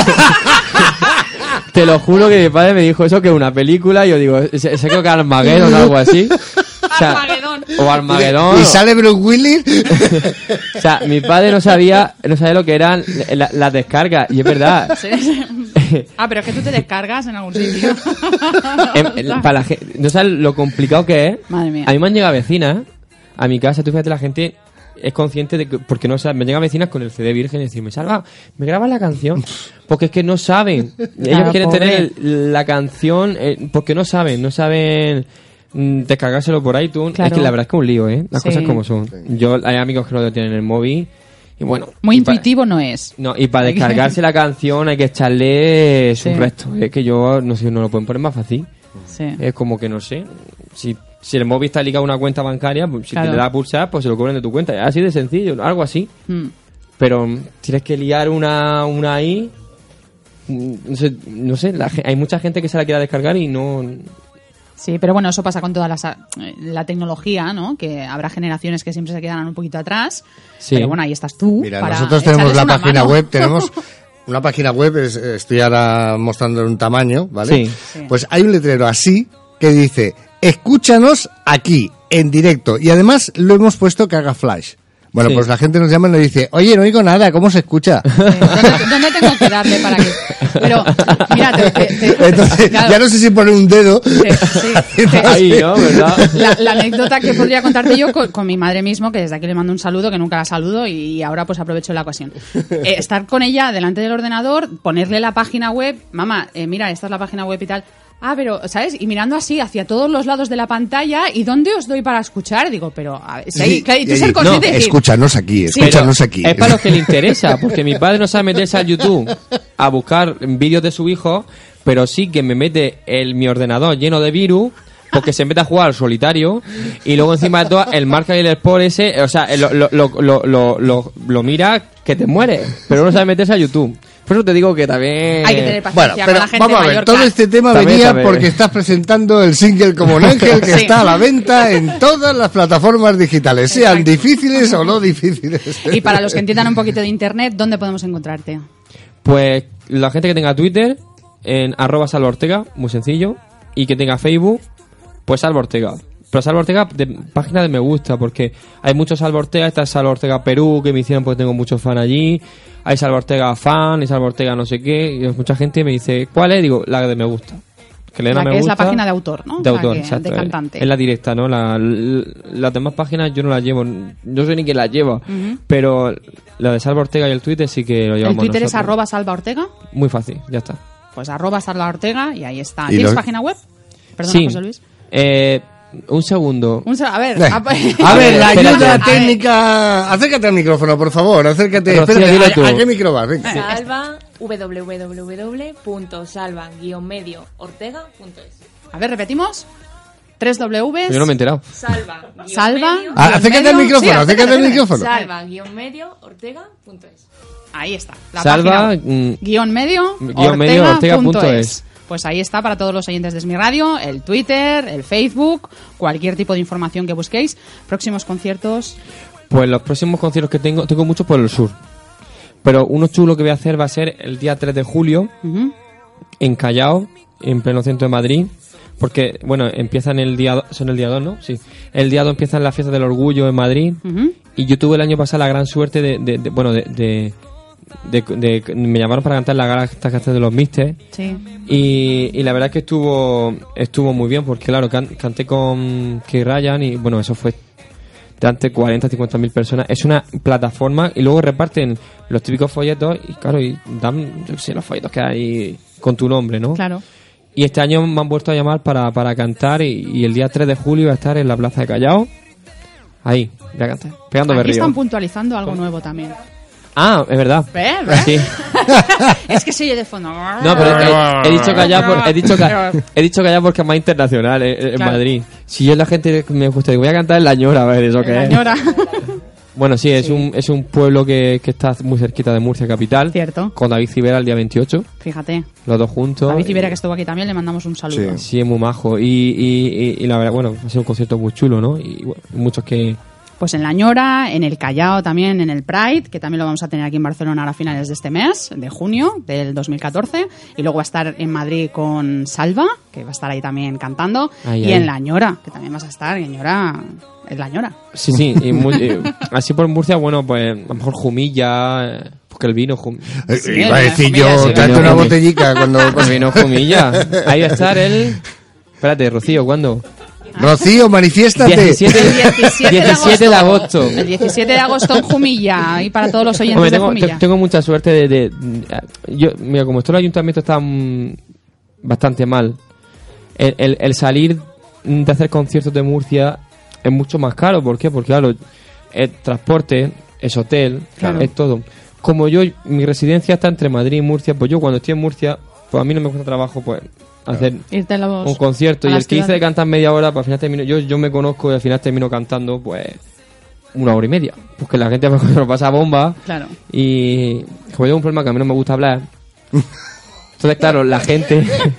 Te lo juro que mi padre me dijo, ¿eso que es una película? Y yo digo, sé, sé creo que Armageddon o algo así. O sea, Armagedón. O Armagedón. ¿Y sale Bruce Willis? O sea, mi padre no sabía, no sabía lo que eran las la descargas. Y es verdad. Sí, sí. Ah, pero es que tú te descargas en algún sitio. en, en, para la gente, no sabes lo complicado que es. Madre mía. A mí me han llegado vecinas a mi casa, tú fíjate, la gente es consciente de que, porque no sabe, me llegan vecinas con el C D virgen y decirme, Salva, ¿me grabas la canción? Porque es que no saben. Ellos claro, quieren pobre. tener la canción eh, porque no saben, no saben mm, descargárselo por iTunes. Claro. Es que la verdad es que es un lío, ¿eh? Las sí. cosas como son. Sí. Yo, hay amigos que no lo tienen en el móvil. Y bueno, muy y intuitivo pa, no es. No, y para descargarse la canción hay que echarle sí. su resto. Es que yo, no sé, no lo pueden poner más fácil. Sí. Es como que no sé. Si Si el móvil está ligado a una cuenta bancaria, pues, si claro. te le da a pulsar, pues se lo cobran de tu cuenta. Así de sencillo, algo así. Mm. Pero tienes que liar una, una ahí. No sé, no sé la, hay mucha gente que se la quiere descargar y no... Sí, pero bueno, eso pasa con toda la, la tecnología, ¿no? Que habrá generaciones que siempre se quedan un poquito atrás. Sí. Pero bueno, ahí estás tú. Mira, para nosotros tenemos la página mano. web, tenemos... Una página web, es, estoy ahora mostrando un tamaño, ¿vale? Sí. Sí. Pues hay un letrero así que dice... Escúchanos aquí, en directo. Y además lo hemos puesto que haga flash. Bueno, sí. Pues la gente nos llama y nos dice, oye, no oigo nada, ¿cómo se escucha? Sí. ¿Dónde, ¿Dónde tengo que darle para que...? Pero, mira, te, te, te, entonces, claro. Ya no sé si poner un dedo. Te, sí, te, ahí, ¿no? ¿Verdad? La, la anécdota que podría contarte yo con, con mi madre mismo, que desde aquí le mando un saludo, que nunca la saludo, y ahora pues aprovecho la ocasión. Eh, estar con ella delante del ordenador, ponerle la página web, mamá, eh, mira, esta es la página web y tal... Ah, pero, ¿sabes? Y mirando así hacia todos los lados de la pantalla, ¿y dónde os doy para escuchar? Digo, pero, a ver, sí, sí, tú ser consciente no, de decir, escúchanos aquí, escúchanos sí, aquí. Es para los que le interesa, porque mi padre no sabe meterse a YouTube a buscar vídeos de su hijo, pero sí que me mete el, mi ordenador lleno de virus, porque se mete a jugar al solitario, y luego encima de todo, el marca y el sport ese, o sea, lo, lo, lo, lo, lo, lo, lo mira que te mueres, pero no sabe meterse a YouTube. Por eso te digo que también... Hay que tener paciencia Bueno, con pero la gente vamos a ver, mayor. todo este tema También, venía también. porque estás presentando el single Como un ángel que Sí. está a la venta en todas las plataformas digitales, sean Exacto. difíciles o no difíciles. Y para los que entiendan un poquito de internet, ¿dónde podemos encontrarte? Pues la gente que tenga Twitter, en arroba Salva Ortega, muy sencillo, y que tenga Facebook, pues Salva Ortega. Pero Salva Ortega, de página de me gusta, porque hay muchos Salva Ortega, está Salva Ortega Perú, que me hicieron porque tengo muchos fans allí, hay Salva Ortega fan, y Salva Ortega no sé qué, y mucha gente me dice, ¿cuál es? Digo, la de me gusta. Que le den La a me que es gusta. la página de autor, ¿no? De La autor, que- exacto. de cantante. Es la directa, ¿no? La, la- las demás páginas yo no las llevo, no sé ni quién las lleva, Ujú. pero la de Salva Ortega y el Twitter sí que lo El llevamos Twitter es nosotros. arroba Salva Ortega. Muy fácil, ya está. Pues arroba Salva Ortega y ahí está. ¿Y ¿Tienes los- página web? Perdona, Sí. José Luis. Eh, un segundo. Un se- a ver, Eh, a, A ver, la espérate. ayuda A ver. técnica... Acércate al micrófono, por favor, acércate. Rocío, Espérate, dilo ¿a, tú. a qué micro vas? Venga. Salva w w w punto salva guion medio ortega punto es. a ver, repetimos. Tres W. Yo no me he enterado. Salva guion Salva. medio, Ah, acércate al medio- micrófono, sí, acércate al acércate. micrófono. salva guion medio ortega punto es. Ahí está. La Salva, página mm, guión medio, guión medio, ortega punto punto es. es. Pues ahí está para todos los oyentes de Esmi Radio, el Twitter, el Facebook, cualquier tipo de información que busquéis. Próximos conciertos. Pues los próximos conciertos que tengo, tengo muchos por el sur. Pero uno chulo que voy a hacer va a ser el día tres de julio Ujú. en Callao, en pleno centro de Madrid. Porque, bueno, empiezan el día... do- Son el día dos, ¿no? Sí. El día dos empiezan las fiestas del orgullo en Madrid. Ujú. Y yo tuve el año pasado la gran suerte de... de- de- bueno, de, de, de- de- Me llamaron para cantar la gala esta canción de los Misters. Sí. Y, y la verdad es que estuvo estuvo muy bien porque claro, can- canté con Key Ryan y bueno, eso fue delante de cuarenta, cincuenta mil personas. Es una plataforma y luego reparten los típicos folletos y claro, y dan, yo qué sé, los folletos que hay con tu nombre, ¿no? Claro. Y este año me han vuelto a llamar para, para cantar y, y el día tres de julio voy a estar en la Plaza de Callao. Ahí, voy a cantar, pegando Aquí berrío. están puntualizando algo nuevo también. Ah, es verdad. ¿Ves? ¿Ves? Sí. Es que se oye de fondo. No, pero he, he dicho callar por, he dicho ca- he dicho callar porque es más internacional eh, en Claro. Madrid. Si yo la gente me gusta, digo, voy a cantar en La Ñora, a ver eso que La es. Ñora. Bueno, sí, es un es un pueblo que, que está muy cerquita de Murcia capital. Cierto. Con David Civera el día veintiocho, Fíjate. los dos juntos. David Civera, que estuvo aquí también, le mandamos un saludo. Sí, es muy majo y, y, y, y la verdad, bueno, ha sido un concierto muy chulo, ¿no? Y bueno, muchos que Pues en La Ñora, en el Callao también, en el Pride, que también lo vamos a tener aquí en Barcelona ahora a finales de este mes, de junio del dos mil catorce. Y luego va a estar en Madrid con Salva, que va a estar ahí también cantando. Ay, y ay. en La Ñora, que también vas a estar. En Ñora, en La Ñora. sí, sí, y muy- y así por Murcia, bueno, pues a lo mejor Jumilla, eh, porque el vino Jum- Eh, Sí, iba a la decir comida, yo, sí. tráete Vino una Jumi. botellica cuando... el vino Jumilla. Ahí va a estar el... Espérate, Rocío, ¿cuándo? Rocío, manifiéstate. diecisiete, El diecisiete de diecisiete de agosto. El diecisiete de agosto en Jumilla, y para todos los oyentes Hombre, de tengo, Jumilla. te- tengo mucha suerte de, de- yo mira, como esto el ayuntamiento está mm, bastante mal, el, el- el salir de hacer conciertos de Murcia es mucho más caro. ¿Por qué? Porque claro, es transporte, es hotel, Claro. es todo. Como yo, mi residencia está entre Madrid y Murcia, pues yo cuando estoy en Murcia, pues a mí no me cuesta trabajo pues hacer Irte a los- un concierto, a y las el que dice de ciudades. cantar media hora, pues al final termino, yo, yo me conozco y al final termino cantando pues una hora y media, porque la gente me lo pasa bomba. Claro. Y como yo un problema que a mí no me gusta hablar, entonces claro, la gente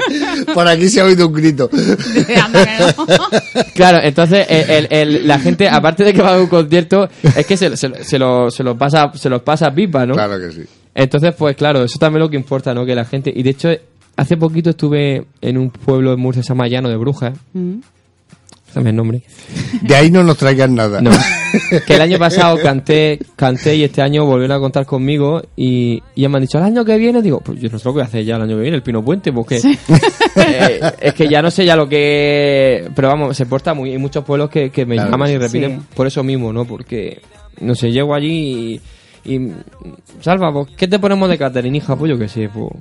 Por aquí se ha oído un grito. Anda que no. claro, entonces el, el- el- la gente, aparte de que va a un concierto, es que se, se, se lo, se lo pasa se los pasa pipa, ¿no? Claro que sí. Entonces, pues claro, eso también es lo que importa, ¿no? Que la gente... Y de hecho, hace poquito estuve en un pueblo en Murcia, se llama Llano de Brujas, Mm. dame el nombre. De ahí no nos traigan nada. No. Que el año pasado canté canté y este año volvieron a contar conmigo y, y ya me han dicho, el año que viene, digo, pues yo no sé lo que voy a hacer ya el año que viene, el Pino Puente, porque eh, es que ya no sé ya lo que... Pero vamos, se porta muy... Hay muchos pueblos que, que me Claro. llaman y repiten Sí. por eso mismo, ¿no? Porque, no sé, llego allí y... y Salva, pues, ¿qué te ponemos de catering, hija? Pues yo qué sé, pues...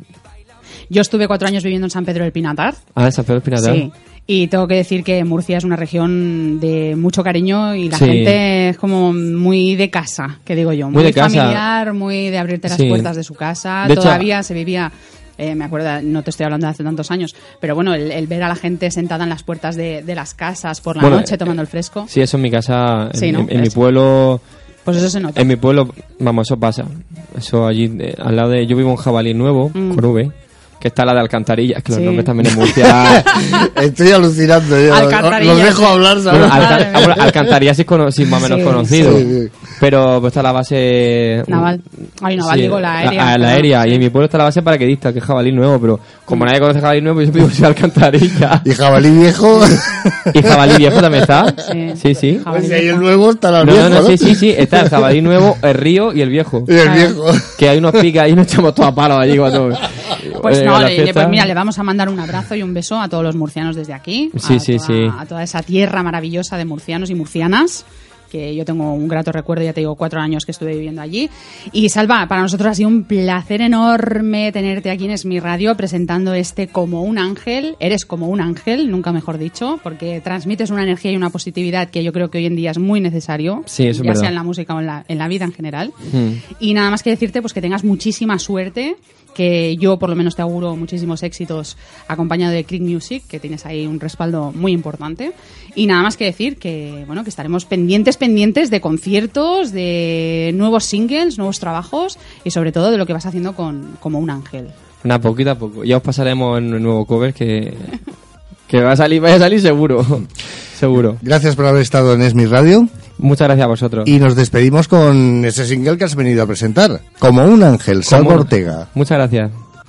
Yo estuve cuatro años viviendo en San Pedro del Pinatar. Ah, San Pedro Espinatar. Sí. Y tengo que decir que Murcia es una región de mucho cariño y la Sí. gente es como muy de casa, que digo yo. Muy Muy, de casa. familiar, muy de abrirte las Sí. puertas de su casa. De hecho- Todavía se vivía... eh, me acuerdo, no te estoy hablando de hace tantos años, pero bueno, el, el ver a la gente sentada en las puertas de, de las casas por la Bueno, noche tomando el fresco. Sí, eso en mi casa, en, Sí, ¿no? en- en mi Eso. pueblo, Pues eso se nota. En mi pueblo, vamos, eso pasa. Eso allí, eh, al lado de... Yo vivo en Jabalí Nuevo, mm. con V, que está la de Alcantarilla, que sí. Los nombres también en Murcia... Estoy alucinando yo. Los dejo sí. hablar, ¿sabes? Bueno, Alca bueno, Alcantarilla sí es cono sí, más o menos sí. conocido. Sí, sí. Pero pues está la base... Naval. Ay, naval, sí, digo, la aérea. La, la aérea. Sí. Y en mi pueblo está la base paraquedista, que es Jabalí Nuevo, pero como mm. nadie conoce Jabalí Nuevo, yo siempre digo que es Alcantarilla. ¿Y Jabalí Viejo? ¿Y Jabalí Viejo también está? Sí, sí. sí. Pues si hay el nuevo, está la no, viejo, no, no, ¿no? sí, sí, sí. Está el Jabalí Nuevo, el Río y el Viejo. Y el Viejo. Que hay unos picas y nos echamos todos a palos allí cuando... Pues no, le, pues mira, le vamos a mandar un abrazo y un beso a todos los murcianos desde aquí. Sí, a sí, toda, sí. A toda esa tierra maravillosa de murcianos y murcianas, que yo tengo un grato recuerdo, ya te digo, cuatro años que estuve viviendo allí. Y Salva, para nosotros ha sido un placer enorme tenerte aquí en Es Mi Radio presentando este Como un Ángel. Eres como un ángel, nunca mejor dicho, porque transmites una energía y una positividad que yo creo que hoy en día es muy necesario, sí, eso ya es sea verdad. en la música o en la, en la vida en general. Hmm. Y nada más que decirte pues que tengas muchísima suerte, que yo por lo menos te auguro muchísimos éxitos acompañado de Click Music, que tienes ahí un respaldo muy importante. Y nada más que decir que bueno que estaremos pendientes, pendientes de conciertos, de nuevos singles, nuevos trabajos y sobre todo de lo que vas haciendo con Como un Ángel. Una poquito a poco. Ya os pasaremos en un nuevo cover que, que va a salir, vaya a salir seguro. Seguro. Gracias por haber estado en Es Mi Radio. Muchas gracias a vosotros. Y nos despedimos con ese single que has venido a presentar. Como un Ángel, Salva Ortega. Muchas gracias.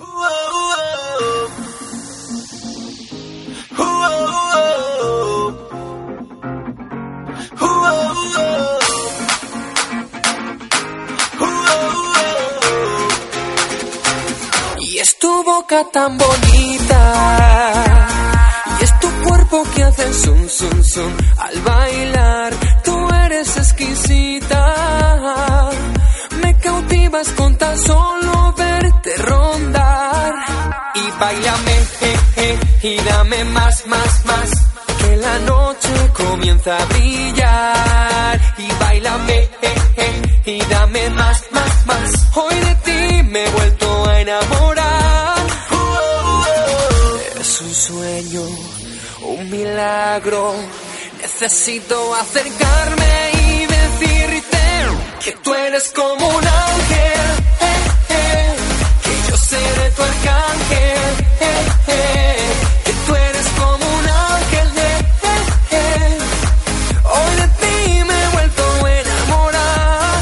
Y es tu boca tan bonita, y es tu cuerpo que hace zum, zum, zum al bailar. Tú eres exquisita, me cautivas con tan solo verte rondar. Y báilame, je, je, y dame más, más, más, que la noche comienza a brillar. Y báilame, je, je, y dame más, más, más, hoy de ti me he vuelto a enamorar. Es un sueño, un milagro, necesito acercarme y decirte que tú eres como un ángel, eh, eh, que yo seré tu arcángel, eh, eh, que tú eres como un ángel, eh, eh, hoy de ti me he vuelto a enamorar.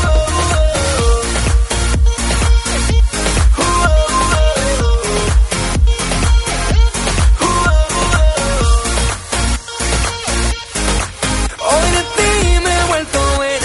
Hoy de ti me he vuelto a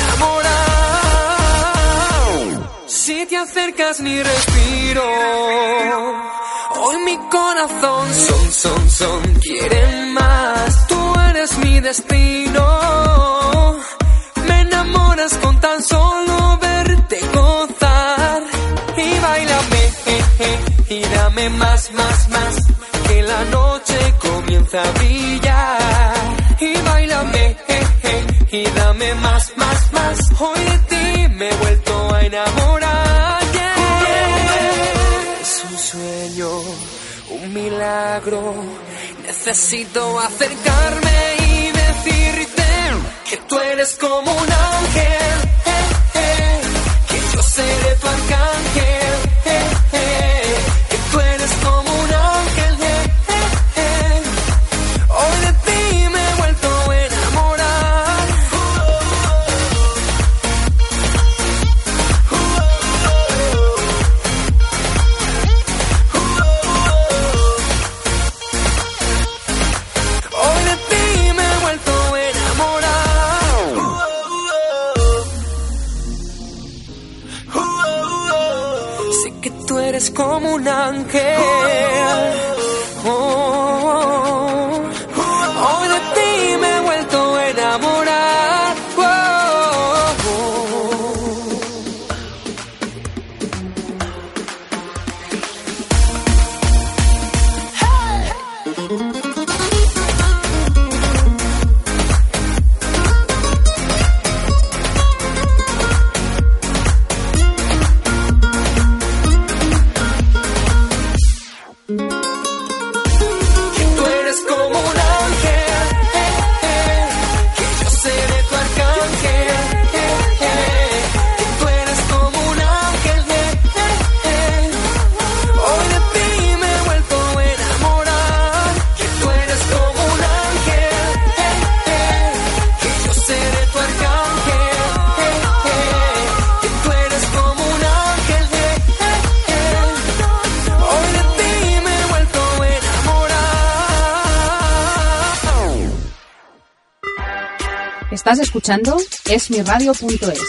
enamorar. Si te acercas mi respiro, hoy mi corazón son, son, son, quiere más. Tú eres mi destino, me enamoras con tan solo verte gozar. Y báilame, eh, eh, y dame más, más, más, que la noche comienza a brillar. Y báilame, eh, eh, y dame más, más, más, hoy de ti me he vuelto a enamorar. Yeah. Es un sueño, un milagro, necesito acercarme y decirte que tú eres como un ángel, eh, eh, que yo seré tu arcángel, eh, eh, que tú eres como un ángel, eh, eh, eh, hoy de ti me he vuelto a enamorar. Hoy de ti me he vuelto a enamorar. Sé que tú eres como un ángel. Oh, hoy de ti me he vuelto a enamorar. Oh, oh. Que tú eres Estás escuchando es mi radio punto es.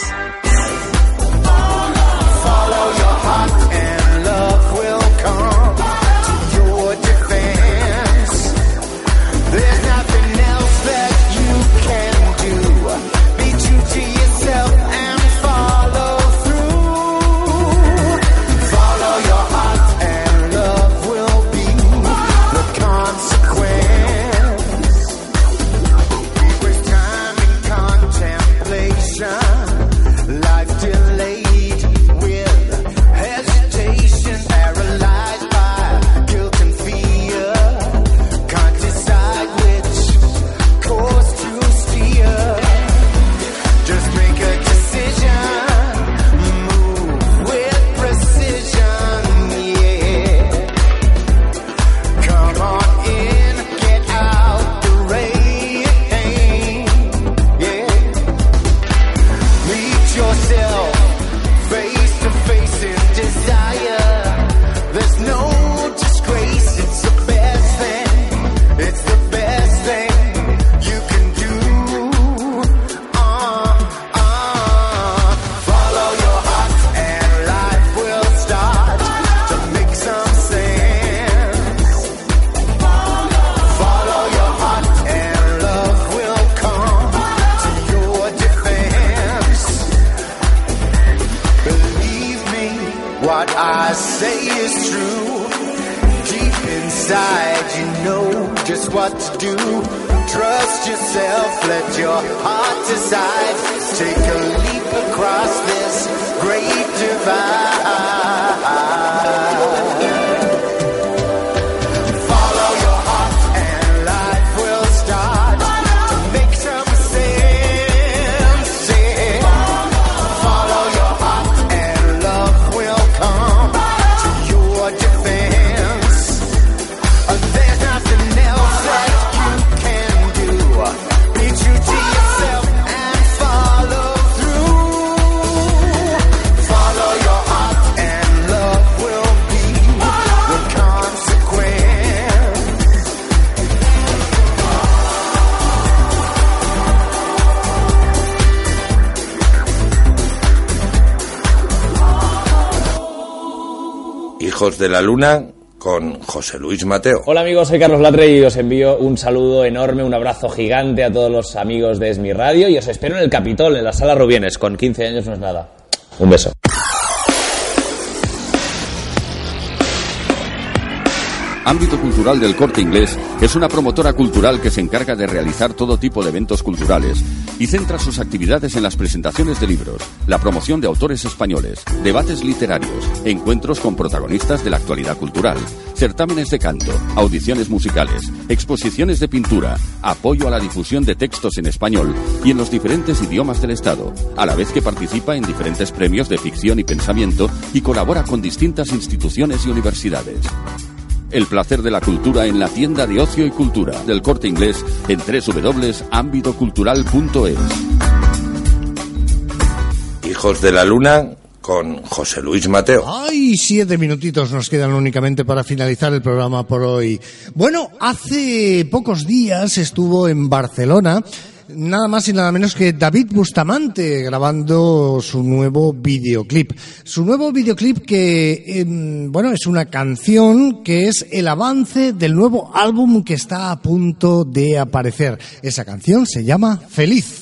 Hijos de la Luna con José Luis Mateo. Hola amigos, soy Carlos Latre y os envío un saludo enorme, un abrazo gigante a todos los amigos de Es Mi Radio y os espero en el Capitol, en la Sala Rubienes, con quince años no es nada. Un beso. Ámbito Cultural del Corte Inglés es una promotora cultural que se encarga de realizar todo tipo de eventos culturales y centra sus actividades en las presentaciones de libros, la promoción de autores españoles, debates literarios, encuentros con protagonistas de la actualidad cultural, certámenes de canto, audiciones musicales, exposiciones de pintura, apoyo a la difusión de textos en español y en los diferentes idiomas del Estado, a la vez que participa en diferentes premios de ficción y pensamiento y colabora con distintas instituciones y universidades. El placer de la cultura en la tienda de ocio y cultura del Corte Inglés en doble u doble u doble u punto ámbito cultural punto es. Hijos de la Luna con José Luis Mateo. Ay, siete minutitos nos quedan únicamente para finalizar el programa por hoy. Bueno, hace pocos días estuvo en Barcelona nada más y nada menos que David Bustamante grabando su nuevo videoclip. Su nuevo videoclip que, eh, bueno, es una canción que es el avance del nuevo álbum que está a punto de aparecer. Esa canción se llama Feliz.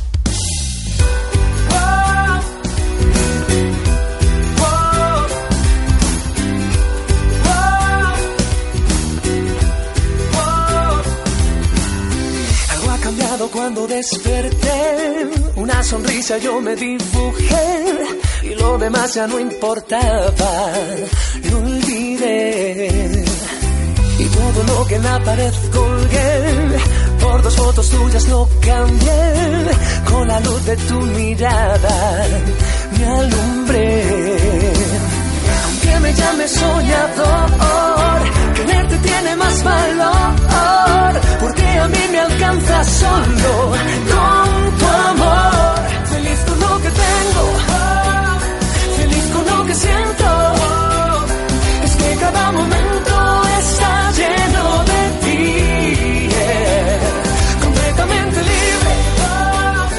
Cuando desperté, una sonrisa yo me dibujé y lo demás ya no importaba, lo olvidé. Y todo lo que en la pared colgué, por dos fotos tuyas lo cambié, con la luz de tu mirada me alumbré. Aunque me llames soñador, quererte tiene más valor, porque a mí me alcanza solo con tu amor. Feliz con lo que tengo, feliz con lo que siento, es que cada momento está lleno de ti, yeah. Completamente libre,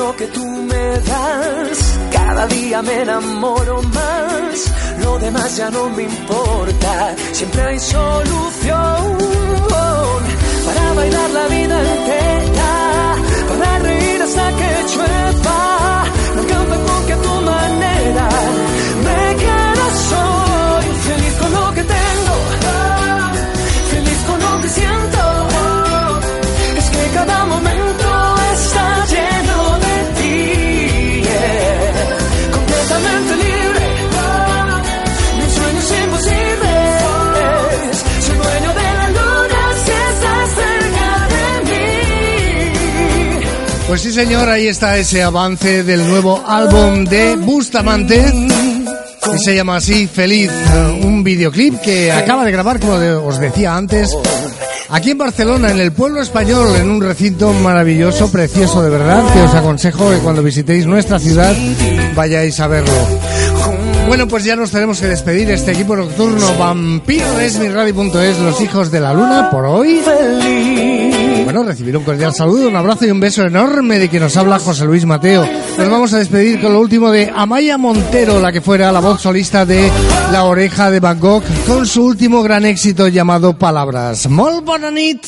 lo que tú me das. Cada día me enamoro más, lo demás ya no me importa. Siempre hay solución para bailar la vida entera, para reír hasta que llueva. No cambio porque a tu manera me quedas hoy. Feliz con lo que tengo, feliz con lo que siento. Es que cada momento está lleno de ti, yeah. Completamente libre, mis sueños imposibles. Soy dueño de la luna si estás cerca de mí. Pues sí, señor, ahí está ese avance del nuevo álbum de Bustamante, que se llama así, Feliz. Un videoclip que acaba de grabar, como os decía antes, aquí en Barcelona, en el pueblo español, en un recinto maravilloso, precioso de verdad, que os aconsejo que cuando visitéis nuestra ciudad vayáis a verlo. Bueno, pues ya nos tenemos que despedir, este equipo nocturno vampiro de esmi radio punto es, los hijos de la luna, por hoy. Bueno, recibir un cordial saludo, un abrazo y un beso enorme de quien nos habla José Luis Mateo. Nos vamos a despedir con lo último de Amaya Montero, la que fuera la voz solista de La Oreja de Van Gogh, con su último gran éxito llamado Palabras. Molt bona nit.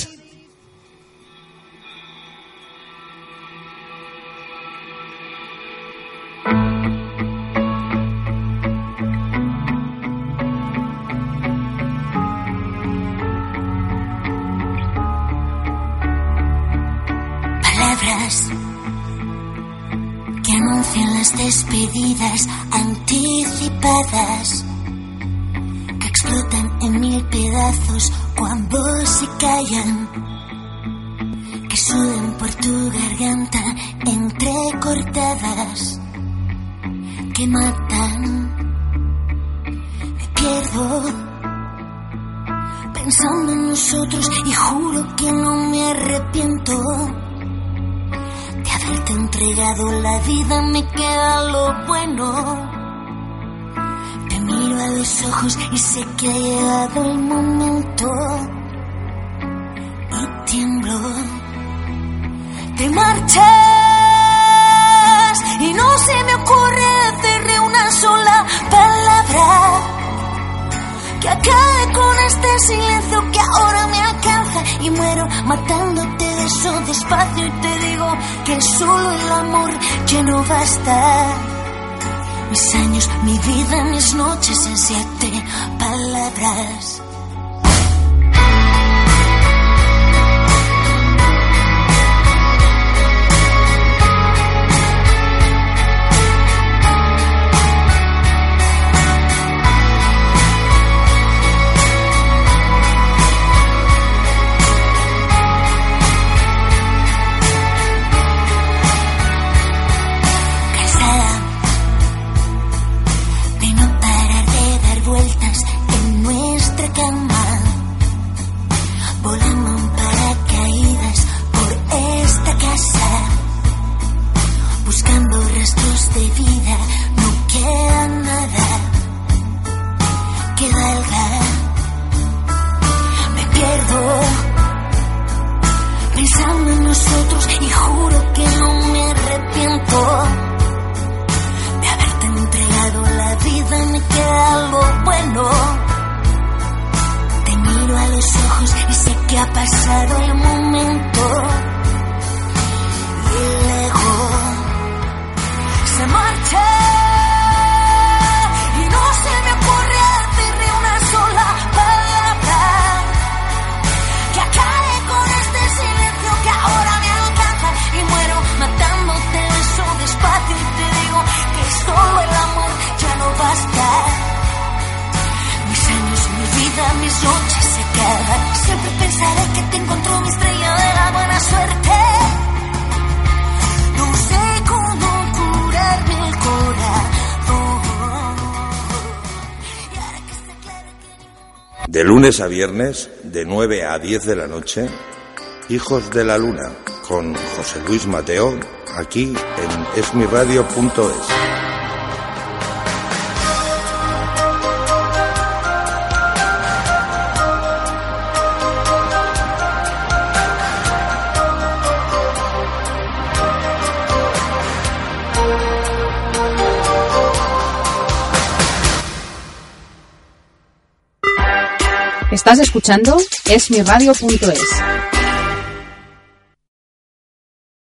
Que anuncian las despedidas anticipadas, que explotan en mil pedazos cuando se callan, que suben por tu garganta entrecortadas, que matan. Me pierdo pensando en nosotros y juro que no me arrepiento de haberte entregado la vida. Me queda lo bueno. Te miro a los ojos y sé que ha llegado el momento y tiemblo. Te marchas y no se me ocurre decirle una sola palabra que acabe con este silencio que ahora me alcanza, y muero matándote de eso despacio, y te digo que solo el amor ya no basta. Mis años, mi vida, mis noches en siete palabras. De lunes a viernes, de nueve a diez de la noche, Hijos de la Luna, con José Luis Mateo, aquí en esmi radio punto es. Estás escuchando esmiradio punto es.